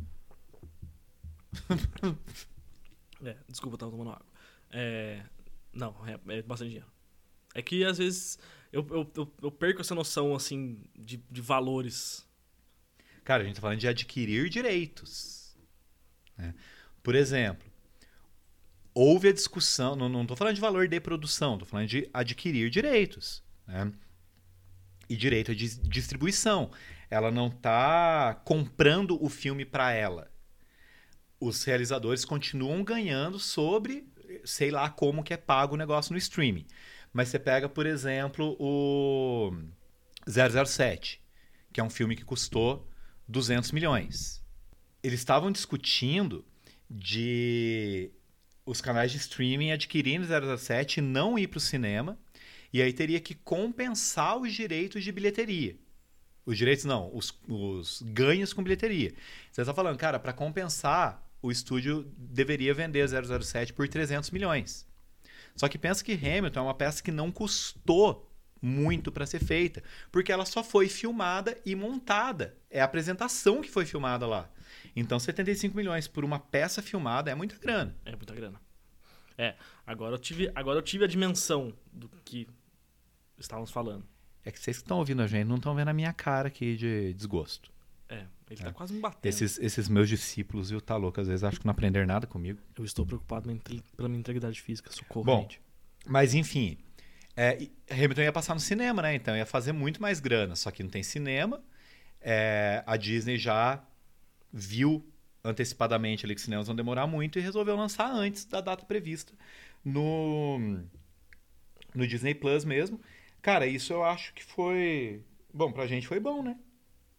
É, desculpa, eu tava tomando água. É, não, é, é bastante dinheiro. É que, às vezes, eu, eu, eu, eu perco essa noção, assim, de, de valores. Cara, a gente tá falando de adquirir direitos. Né? Por exemplo, houve a discussão... Não, não tô falando de valor de produção, tô falando de adquirir direitos. Né? E direito de distribuição. Ela não está comprando o filme para ela. Os realizadores continuam ganhando sobre, sei lá como que é pago o negócio no streaming. Mas você pega, por exemplo, o zero zero sete, que é um filme que custou duzentos milhões. Eles estavam discutindo de os canais de streaming adquirindo zero zero sete e não ir para o cinema. E aí teria que compensar os direitos de bilheteria. Os direitos não, os, os ganhos com bilheteria. Você está falando, cara, para compensar, o estúdio deveria vender zero zero sete por trezentos milhões. Só que pensa que Hamilton é uma peça que não custou muito para ser feita, porque ela só foi filmada e montada. É a apresentação que foi filmada lá. Então, setenta e cinco milhões por uma peça filmada é muita grana. É muita grana. É, agora eu tive, agora eu tive a dimensão do que estávamos falando. É que vocês que estão ouvindo a gente não estão vendo a minha cara aqui de desgosto. É, ele É. tá quase me batendo. Esses, esses meus discípulos, viu, tá louco, às vezes acham que não aprenderam nada comigo. Eu estou preocupado pela minha integridade física, socorro, Bom, gente. Mas enfim, é, Hamilton ia passar no cinema, né? Então ia fazer muito mais grana, só que não tem cinema. É, a Disney já viu antecipadamente ali que os cinemas vão demorar muito e resolveu lançar antes da data prevista no, no Disney Plus mesmo. Cara, isso eu acho que foi... Bom, pra gente foi bom, né?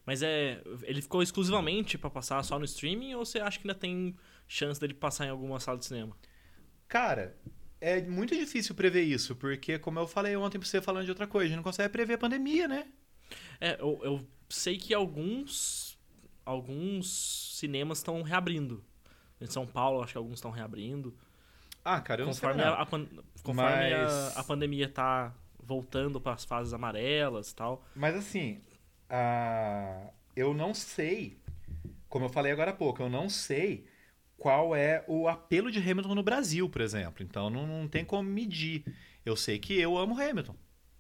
Mas é. Ele ficou exclusivamente pra passar só no streaming ou você acha que ainda tem chance dele passar em alguma sala de cinema? Cara, é muito difícil prever isso, porque, como eu falei ontem pra você falando de outra coisa, a gente não consegue prever a pandemia, né? É, eu, eu sei que alguns. Alguns cinemas estão reabrindo. Em São Paulo, acho que alguns estão reabrindo. Ah, cara, eu não Conforme, sei. a, a, pan- conforme Mas... a, a pandemia tá voltando para as fases amarelas e tal. Mas assim, a... eu não sei, como eu falei agora há pouco, eu não sei qual é o apelo de Hamilton no Brasil, por exemplo. Então não, não tem como medir. Eu sei que eu amo Hamilton.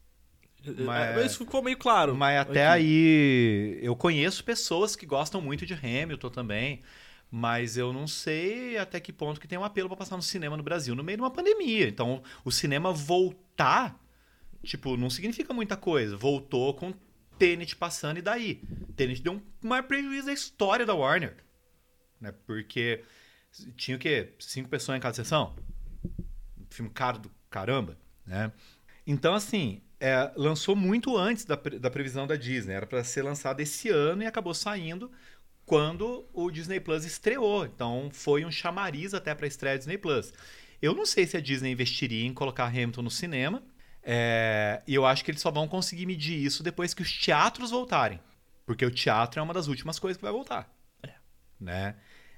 Mas... Isso ficou meio claro. Mas até aqui. aí, eu conheço pessoas que gostam muito de Hamilton também. Mas eu não sei até que ponto que tem um apelo para passar no cinema no Brasil no meio de uma pandemia. Então, o cinema voltar, tipo, não significa muita coisa. Voltou com Tenet passando e daí. Tenet deu um maior prejuízo da história da Warner. Né? Porque tinha o quê? Cinco pessoas em cada sessão? Um filme caro do caramba, né? Então, assim, é, lançou muito antes da, da previsão da Disney. Era para ser lançado esse ano e acabou saindo quando o Disney Plus estreou. Então, foi um chamariz até para a estreia do Disney Plus. Eu não sei se a Disney investiria em colocar Hamilton no cinema. É, e eu acho que eles só vão conseguir medir isso depois que os teatros voltarem. Porque o teatro é uma das últimas coisas que vai voltar. É. Né?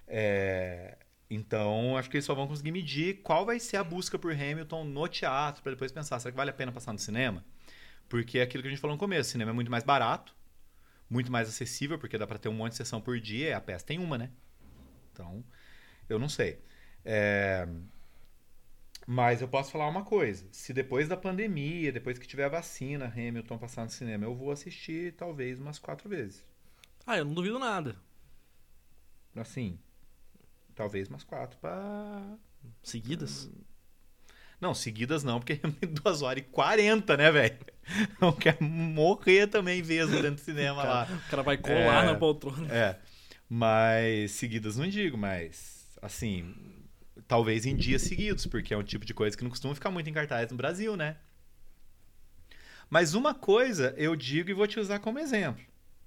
É, então, acho que eles só vão conseguir medir qual vai ser a busca por Hamilton no teatro, para depois pensar, será que vale a pena passar no cinema? Porque é aquilo que a gente falou no começo, o cinema é muito mais barato, muito mais acessível, porque dá para ter um monte de sessão por dia, e a peça tem uma, né? Então, eu não sei. É... Mas eu posso falar uma coisa, se depois da pandemia, depois que tiver a vacina, Hamilton passar no cinema, eu vou assistir talvez umas quatro vezes. Ah, eu não duvido nada. Assim, talvez umas quatro para... Seguidas? Não, seguidas não, porque é duas horas e quarenta, né, velho? Não quer morrer também mesmo dentro do cinema cara, lá. O cara vai colar É, na poltrona. É, mas seguidas não digo, mas assim, talvez em dias seguidos, porque é um tipo de coisa que não costuma ficar muito em cartaz no Brasil, né? Mas uma coisa eu digo e vou te usar como exemplo.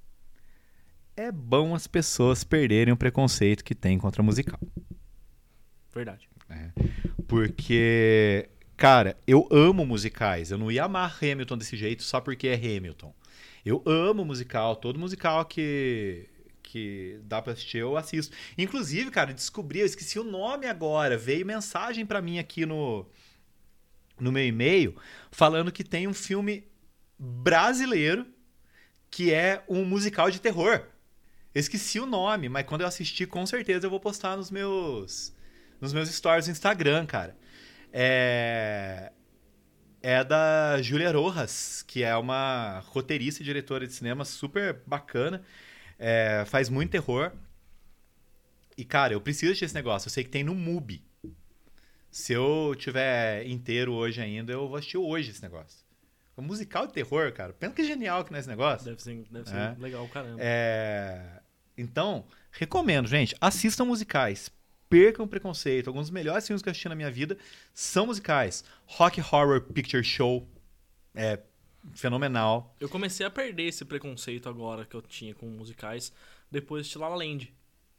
É bom as pessoas perderem o preconceito que tem contra musical. Verdade. É. Porque, cara, eu amo musicais. Eu não ia amar Hamilton desse jeito só porque é Hamilton. Eu amo musical. Todo musical que, que dá pra assistir, eu assisto. Inclusive, cara, descobri, eu esqueci o nome agora. Veio mensagem pra mim aqui no, no meu e-mail falando que tem um filme brasileiro que é um musical de terror. Eu esqueci o nome, mas quando eu assistir, com certeza eu vou postar nos meus... nos meus stories no Instagram, cara. É... é da Julia Rojas, que é uma roteirista e diretora de cinema super bacana. É... Faz muito terror. E, cara, eu preciso assistir esse negócio. Eu sei que tem no Mubi. Se eu tiver inteiro hoje ainda, eu vou assistir hoje esse negócio. Um musical de terror, cara. Pensa que genial que não é esse negócio. Deve ser, deve ser É. legal, caramba. É... Então, recomendo, gente. Assistam musicais. Percam o preconceito. Alguns dos melhores filmes que eu assisti na minha vida são musicais. Rock Horror Picture Show é fenomenal. Eu comecei a perder esse preconceito agora que eu tinha com musicais depois de La La Land.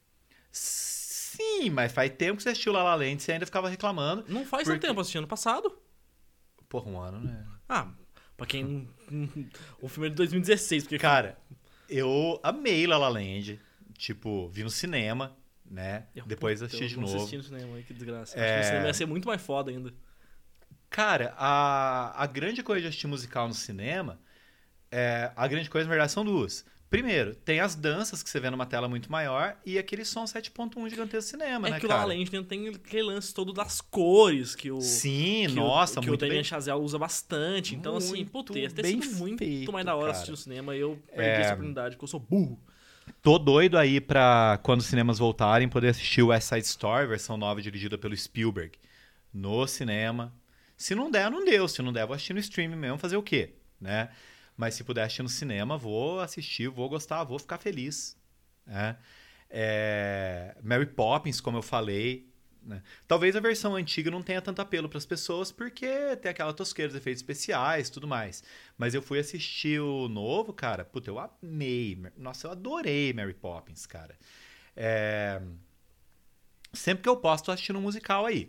Sim, mas faz tempo que você assistiu La La Land e você ainda ficava reclamando. Não faz Porque- tanto tempo, assisti ano passado. Porra, um ano, né? Ah, pra quem... não- o filme é de dois mil e dezesseis, porque... Cara, eu amei La La Land. Tipo, vi no cinema, né? Eu- Depois puta, assisti eu de não novo. assisti no cinema, aí, que desgraça. É. Acho que no cinema ia ser muito mais foda ainda. Cara, a, a grande coisa de assistir musical no cinema, é, a grande coisa, na verdade, são duas. Primeiro, tem as danças que você vê numa tela muito maior e aquele som sete ponto um gigantesco do cinema, É né, que o La La cara? Land não tem aquele lance todo das cores que o... Sim, que nossa, o, que muito o Damien bem. Chazelle usa bastante. Então, assim, Muito puta, ia ter bem sido muito feito, mais da hora cara. assistir no cinema e eu perdi É. essa oportunidade, porque eu sou burro. Tô doido aí pra, quando os cinemas voltarem, poder assistir o West Side Story, versão nova dirigida pelo Spielberg, no cinema. Se não der, não deu. Se não der, vou assistir no streaming mesmo, fazer o quê? Né? Mas se puder assistir no cinema, vou assistir, vou gostar, vou ficar feliz. Né? É... Mary Poppins, como eu falei, né? Talvez a versão antiga não tenha tanto apelo para as pessoas, porque tem aquela tosqueira dos efeitos especiais e tudo mais. Mas eu fui assistir o novo, cara. Puta, eu amei. Nossa, eu adorei Mary Poppins, cara. É... Sempre que eu posso, tô assistindo um musical aí.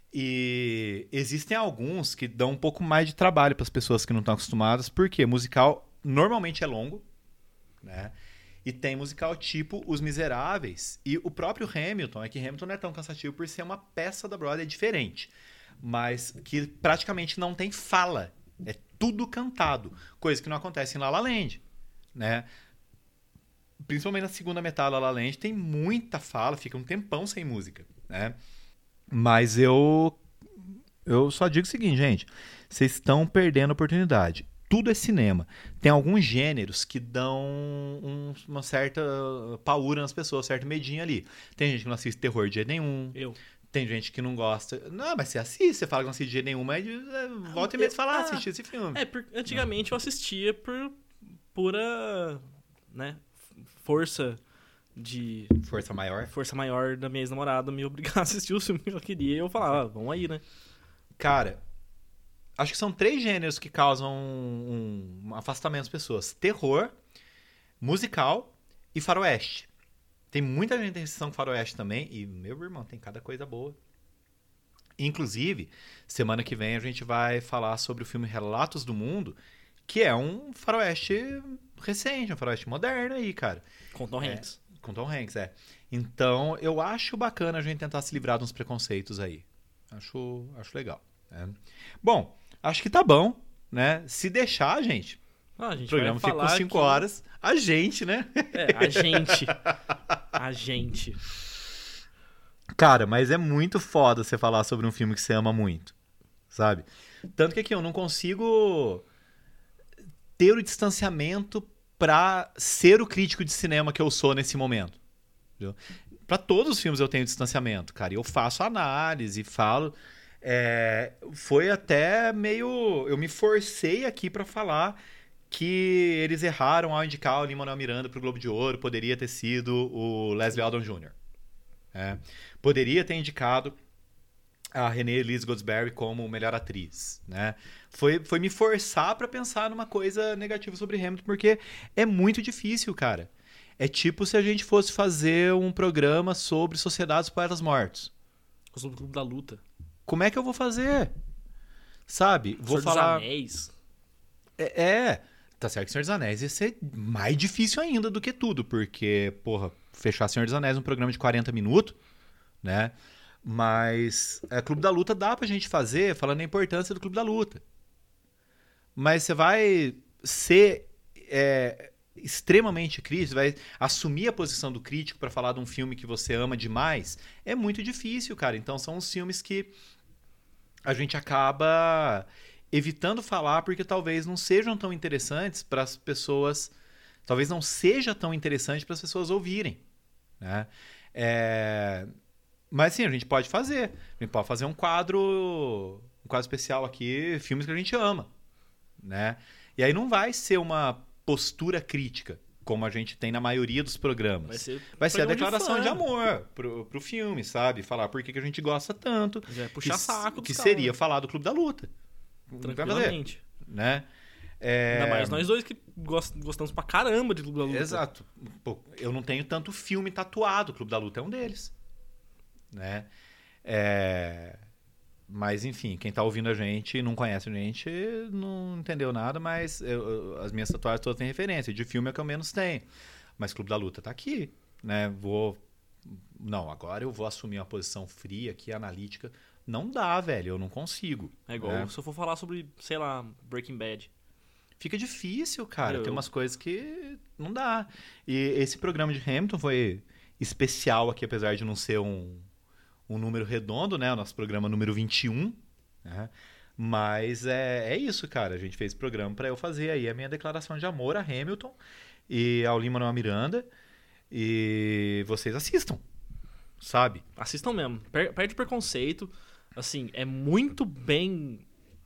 E existem alguns que dão um pouco mais de trabalho para as pessoas que não estão acostumadas, porque musical normalmente é longo, né? E tem musical tipo Os Miseráveis e o próprio Hamilton. É que Hamilton não é tão cansativo por ser uma peça da Broadway diferente, mas que praticamente não tem fala. É tudo cantado, coisa que não acontece em La La Land, né? Principalmente na segunda metade da La La Land tem muita fala, fica um tempão sem música, né? Mas eu eu só digo o seguinte, gente, vocês estão perdendo a oportunidade. Tudo é cinema. Tem alguns gêneros que dão um, uma certa paura nas pessoas, certo medinho ali. Tem gente que não assiste terror de jeito nenhum. Eu. Tem gente que não gosta. Não, mas você assiste, você fala que não assiste de jeito nenhum, mas é, volta e meia falar, ah, assistir esse filme. É, por, antigamente não. Eu assistia por pura, né, força de... Força maior? Força maior da minha ex-namorada me obrigar a assistir o filme que eu queria. E eu falava, ah, vamos aí, né? Cara... Acho que são três gêneros que causam um, um afastamento das pessoas. Terror, musical e faroeste. Tem muita gente que tem restrição com faroeste também. E, meu irmão, tem cada coisa boa. Inclusive, semana que vem a gente vai falar sobre o filme Relatos do Mundo, que é um faroeste recente, um faroeste moderno aí, cara. Com Tom é, Hanks. Com Tom Hanks, é. Então, eu acho bacana a gente tentar se livrar de uns preconceitos aí. Acho, acho legal. Né? Bom... Acho que tá bom, né? Se deixar, gente, ah, a gente o programa vai fica com cinco que... horas. A gente, né? É, a gente. A gente. Cara, mas é muito foda você falar sobre um filme que você ama muito, sabe? Tanto que aqui eu não consigo ter o distanciamento pra ser o crítico de cinema que eu sou nesse momento. Entendeu? Pra todos os filmes eu tenho distanciamento, cara. E eu faço análise, falo... É, foi até meio... Eu me forcei aqui pra falar que eles erraram ao indicar o Lin-Manuel Miranda pro Globo de Ouro. Poderia ter sido o Leslie Odom Júnior É, poderia ter indicado a Renée Elise Goldsberry como melhor atriz, né? Foi, foi me forçar pra pensar numa coisa negativa sobre Hamilton, porque é muito difícil, cara. É tipo se a gente fosse fazer um programa sobre Sociedade dos Poetas Mortos. Sobre o Clube da Luta. Como é que eu vou fazer? Sabe? Vou Senhor falar. dos Anéis. É, é. Tá certo que Senhor dos Anéis ia ser mais difícil ainda do que tudo, porque, porra, fechar Senhor dos Anéis num programa de quarenta minutos, né? Mas é, Clube da Luta dá pra gente fazer falando da importância do Clube da Luta. Mas você vai ser é, extremamente crítico, vai assumir a posição do crítico pra falar de um filme que você ama demais, é muito difícil, cara. Então são os filmes que a gente acaba evitando falar porque talvez não sejam tão interessantes para as pessoas, talvez não seja tão interessante para as pessoas ouvirem, né? É... Mas sim, a gente pode fazer. A gente pode fazer um quadro, um quadro especial aqui, filmes que a gente ama, né? E aí não vai ser uma postura crítica, como a gente tem na maioria dos programas. Vai ser, vai ser a declaração de, de amor pro, pro filme, sabe? Falar por que, que a gente gosta tanto. Já é puxar que, saco que dos seria caras. falar do Clube da Luta. Tranquilamente. Né? É... Ainda mais nós dois que gost, gostamos pra caramba de Clube da Luta. Exato. Pô, eu não tenho tanto filme tatuado. O Clube da Luta é um deles. Né? É... Mas, enfim, quem tá ouvindo a gente e não conhece a gente não entendeu nada, mas eu, eu, as minhas tatuagens todas têm referência. De filme é que eu menos tenho. Mas Clube da Luta tá aqui. Né? Vou... Não, agora eu vou assumir uma posição fria aqui, analítica. Não dá, velho. Eu não consigo. É igual né? se eu for falar sobre, sei lá, Breaking Bad. Fica difícil, cara. Eu... Tem umas coisas que não dá. E esse programa de Hamilton foi especial aqui, apesar de não ser um... um número redondo, né? O nosso programa número vinte e um. Né? Mas é, é isso, cara. A gente fez esse programa para eu fazer aí a minha declaração de amor a Hamilton e ao Lin-Manuel Miranda. E vocês assistam, sabe? Assistam mesmo. Per- perde o preconceito. Assim, é muito bem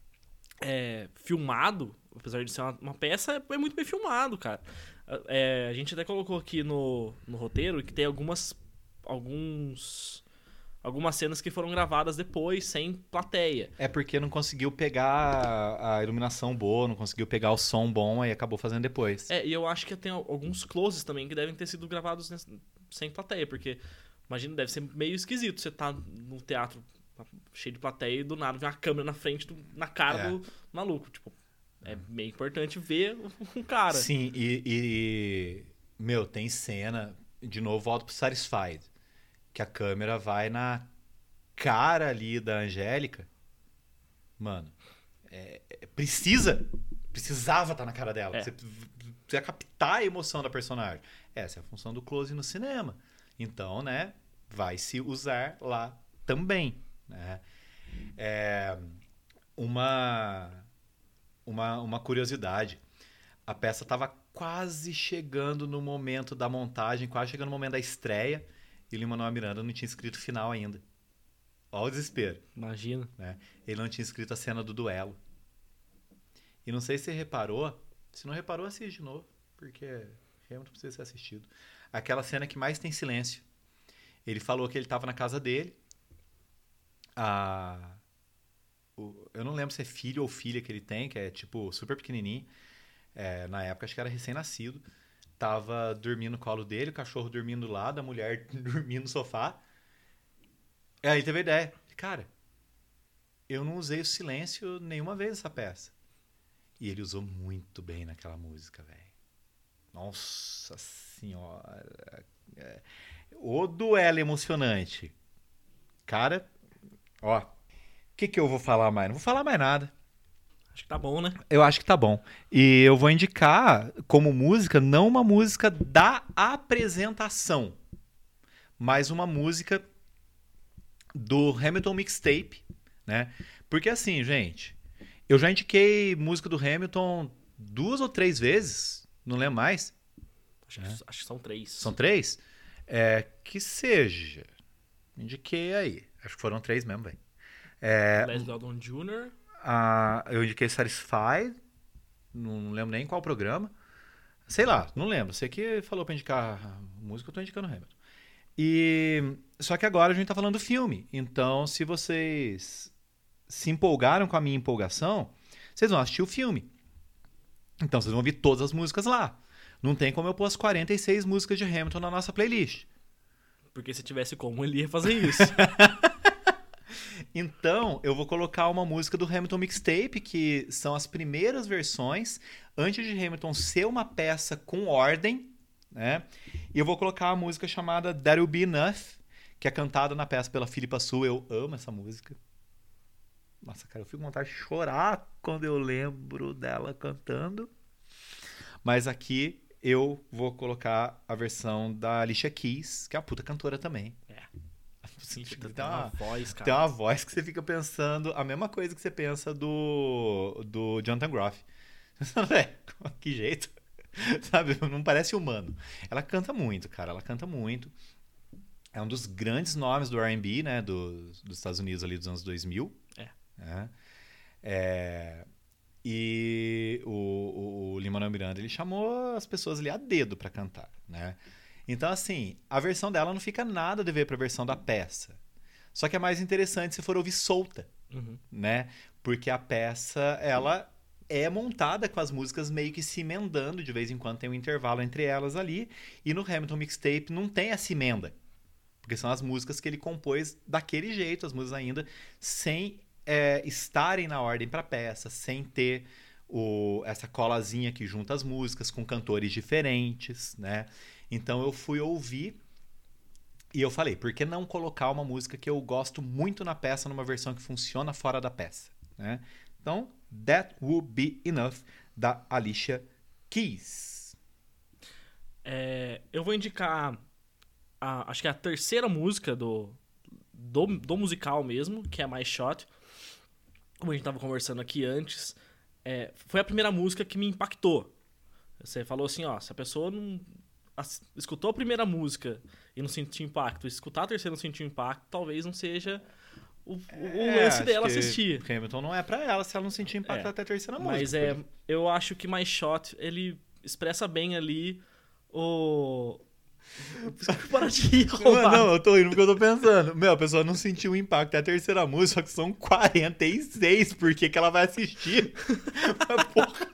é, filmado. Apesar de ser uma, uma peça, é muito bem filmado, cara. É, a gente até colocou aqui no, no roteiro que tem algumas... alguns... algumas cenas que foram gravadas depois, sem plateia. É porque não conseguiu pegar a iluminação boa, não conseguiu pegar o som bom, aí acabou fazendo depois. É, e eu acho que tem alguns closes também que devem ter sido gravados nesse- sem plateia, porque, imagina, deve ser meio esquisito você tá no teatro cheio de plateia e do nada vem uma câmera na frente, do- na cara É. do maluco. Tipo, é meio importante ver um cara. Sim, e, e- Meu, tem cena... De novo, volto pro Satisfied. Que a câmera vai na cara ali da Angélica. Mano, é- é- precisa... Precisava estar na cara dela. É. Você precisa captar a emoção da personagem. Essa é a função do close no cinema. Então, né, vai se usar lá também. Né? É, uma, uma, uma curiosidade. A peça estava quase chegando no momento da montagem, quase chegando no momento da estreia, e o Lin-Manuel Miranda não tinha escrito o final ainda. Olha o desespero. Imagina. Né? Ele não tinha escrito a cena do duelo. E não sei se você reparou, se não reparou, assiste de novo, porque realmente precisa ser assistido. Aquela cena que mais tem silêncio. Ele falou que ele estava na casa dele, a... o- eu não lembro se é filho ou filha que ele tem, que é tipo super pequenininho. É, na época acho que era recém-nascido. Tava dormindo no colo dele, o cachorro dormindo do lado, a mulher dormindo no sofá. Aí teve a ideia. Cara, eu não usei o silêncio nenhuma vez nessa peça. E ele usou muito bem naquela música, velho. Nossa senhora. É... O duelo emocionante. Cara, ó. O que, que eu vou falar mais? Não vou falar mais nada. Acho que tá bom, né? Eu acho que tá bom. E eu vou indicar como música, não uma música da apresentação, mas uma música do Hamilton Mixtape, né? Porque assim, gente, eu já indiquei música do Hamilton duas ou três vezes, não lembro mais. Acho, que, acho que são três. São três? É, que seja. Indiquei aí. Acho que foram três mesmo, velho. É, Les Gordon Júnior a, eu indiquei Satisfied, não lembro nem qual programa. Sei lá, não lembro. Sei que falou pra indicar música, eu tô indicando Hamilton. E, só que agora a gente tá falando do filme. Então, se vocês se empolgaram com a minha empolgação, vocês vão assistir o filme. Então, vocês vão ouvir todas as músicas lá. Não tem como eu pôr as quarenta e seis músicas de Hamilton na nossa playlist. Porque se tivesse como, ele ia fazer isso. Então, eu vou colocar uma música do Hamilton Mixtape, que são as primeiras versões, antes de Hamilton ser uma peça com ordem, né? E eu vou colocar a música chamada That'll Be Enough, que é cantada na peça pela Philippa Sue. Eu amo essa música. Nossa, cara, eu fico com vontade de chorar quando eu lembro dela cantando. Mas aqui eu vou colocar a versão da Alicia Keys, que é uma puta cantora também. É. Tem Tem uma voz, cara. Tem uma voz que você fica pensando a mesma coisa que você pensa do, do Jonathan Groff. Véi, que jeito. Sabe? Não parece humano. Ela canta muito, cara. Ela canta muito. É um dos grandes nomes do R and B, né? Do, dos Estados Unidos ali dos anos dois mil. É. É. É, e o, o, o Lin-Manuel Miranda, ele chamou as pessoas ali a dedo pra cantar, né? Então, assim, a versão dela não fica nada a dever pra versão da peça. Só que é mais interessante se for ouvir solta, Uhum. né? Porque a peça, ela é montada com as músicas meio que se emendando, de vez em quando tem um intervalo entre elas ali, e no Hamilton Mixtape não tem essa emenda, porque são as músicas que ele compôs daquele jeito, as músicas ainda sem é, estarem na ordem pra peça, sem ter o, essa colazinha que junta as músicas com cantores diferentes, né? Então eu fui ouvir e eu falei, por que não colocar uma música que eu gosto muito na peça numa versão que funciona fora da peça, né? Então, That Would Be Enough, da Alicia Keys. É, eu vou indicar, a, acho que é a terceira música do, do, do musical mesmo, que é My Shot. Como a gente tava conversando aqui antes, é, foi a primeira música que me impactou. Você falou assim, ó, se a pessoa não as, escutou a primeira música e não sentiu impacto, escutar a terceira e não sentiu impacto, talvez não seja o, o É, lance acho dela que assistir. Hamilton não é pra ela se ela não sentir impacto É, até a terceira música. Mas é, eu acho que My Shot, ele expressa bem ali o, Para de Não, roubar. não, eu tô rindo porque eu tô pensando. Meu, a pessoa não sentiu o impacto. É a terceira música, só que são quarenta e seis. Por que que ela vai assistir? Mas, porra.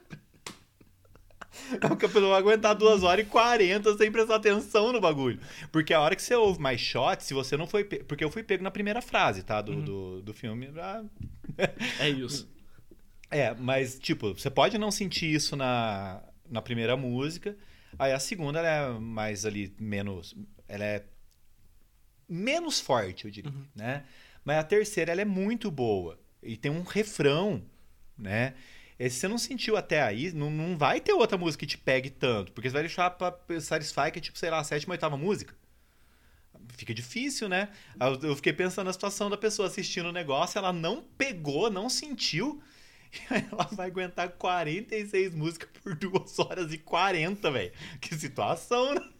É porque a pessoa vai aguentar duas horas e quarenta sem prestar atenção no bagulho. Porque a hora que você ouve mais shot, se você não foi... Pe... Porque eu fui pego na primeira frase, tá? Do, uhum. do, do filme. Ah... É isso. É, mas, tipo, você pode não sentir isso na, na primeira música. Aí a segunda, ela é mais ali, menos... Ela é menos forte, eu diria, uhum. né? Mas a terceira, ela é muito boa. E tem um refrão, né? E se você não sentiu até aí, não, não vai ter outra música que te pegue tanto. Porque você vai deixar pra Satisfy, que é tipo, sei lá, a sétima ou oitava música. Fica difícil, né? Eu fiquei pensando na situação da pessoa assistindo o negócio, ela não pegou, não sentiu, e aí ela vai aguentar quarenta e seis músicas por duas horas e quarenta, velho. Que situação, né?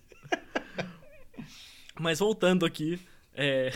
Mas voltando aqui, é...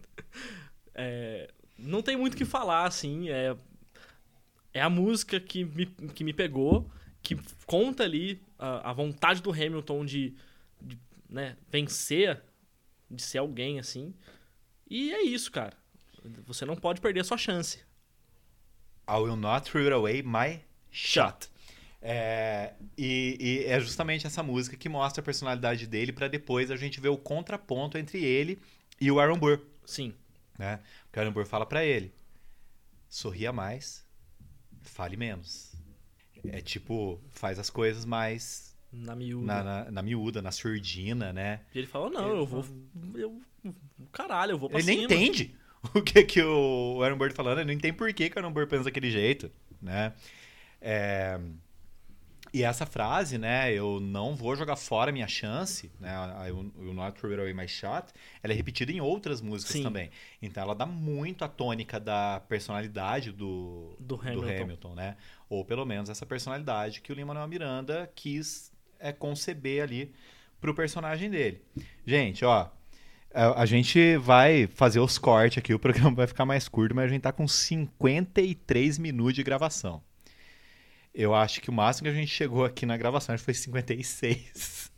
é... não tem muito o que falar, assim, é... É a música que me, que me pegou, que conta ali a, a vontade do Hamilton de, de né, vencer, de ser alguém, assim. E é isso, cara. Você não pode perder a sua chance. I will not throw away my shot. É, e, e é justamente essa música que mostra a personalidade dele pra depois a gente ver o contraponto entre ele e o Aaron Burr. Sim. Né? Porque o Aaron Burr fala pra ele, sorria mais, fale menos. É tipo, faz as coisas mais... Na miúda. Na, na, na miúda, na surdina, né? E ele fala, não, ele eu vou... Eu, caralho, eu vou pra ele cima. Ele nem entende o que, que o Aaron Burr tá falando. Ele não entende por que, que o Aaron Burr pensa daquele jeito, né? É... E essa frase, né? Eu não vou jogar fora a minha chance, né? I will not throw away my shot. Ela é repetida em outras músicas Sim. também. Então ela dá muito a tônica da personalidade do, do, Hamilton. do Hamilton, né? Ou pelo menos essa personalidade que o Lin-Manuel Miranda quis é, conceber ali pro personagem dele. Gente, ó, a, a gente vai fazer os cortes aqui, o programa vai ficar mais curto, mas a gente tá com cinquenta e três minutos de gravação. Eu acho que o máximo que a gente chegou aqui na gravação foi cinquenta e seis.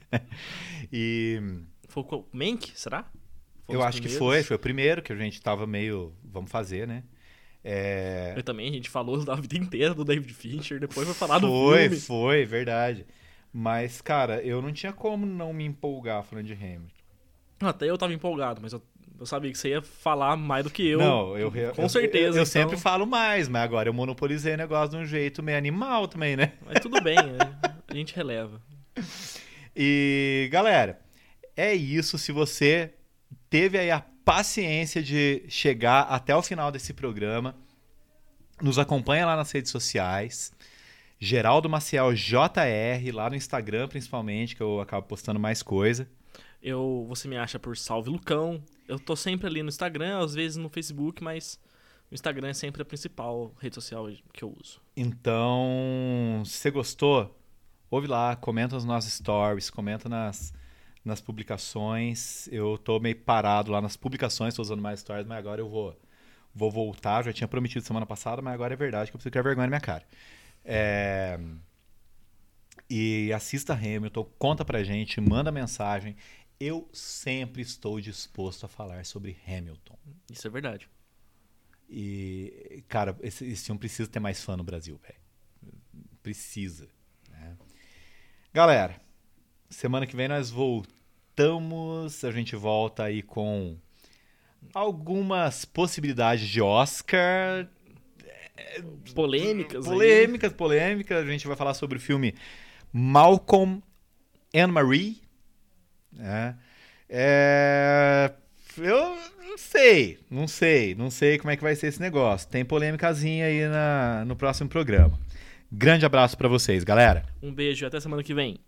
e... Foi o Mank, será? Foi eu acho primeiros? que foi, foi o primeiro que a gente tava meio... Vamos fazer, né? É... Eu também, a gente falou da vida inteira do David Fincher, depois foi falar do foi, filme. Foi, foi, verdade. Mas, cara, eu não tinha como não me empolgar falando de Hamilton. Até eu tava empolgado, mas eu... Eu sabia que você ia falar mais do que eu. Não, eu... Com eu, certeza. Eu, eu então... sempre falo mais, mas agora eu monopolizei o negócio de um jeito meio animal também, né? Mas tudo bem, a gente releva. E, galera, é isso. Se você teve aí a paciência de chegar até o final desse programa, nos acompanha lá nas redes sociais. Geraldo Maciel J R, lá no Instagram principalmente, que eu acabo postando mais coisa. Eu, você me acha por Salve Lucão. Eu tô sempre ali no Instagram, às vezes no Facebook, mas o Instagram é sempre a principal rede social que eu uso. Então, se você gostou, ouve lá, comenta nos nossos stories, comenta nas, nas publicações. Eu tô meio parado lá nas publicações, tô usando mais stories, mas agora eu vou, vou voltar. Já tinha prometido semana passada, mas agora é verdade que eu preciso criar vergonha na minha cara. É... E assista Hamilton, conta pra gente, manda mensagem. Eu sempre estou disposto a falar sobre Hamilton. Isso é verdade. E, cara, esse, esse filme precisa ter mais fã no Brasil, velho. Precisa. Né? Galera, semana que vem nós voltamos. A gente volta aí com algumas possibilidades de Oscar. Polêmicas. Polêmicas, aí. polêmicas. A gente vai falar sobre o filme Malcolm and Marie. É, é, eu não sei, não sei, não sei como é que vai ser esse negócio. Tem polêmicazinha aí na, no próximo programa. Grande abraço pra vocês, galera. Um beijo e até semana que vem.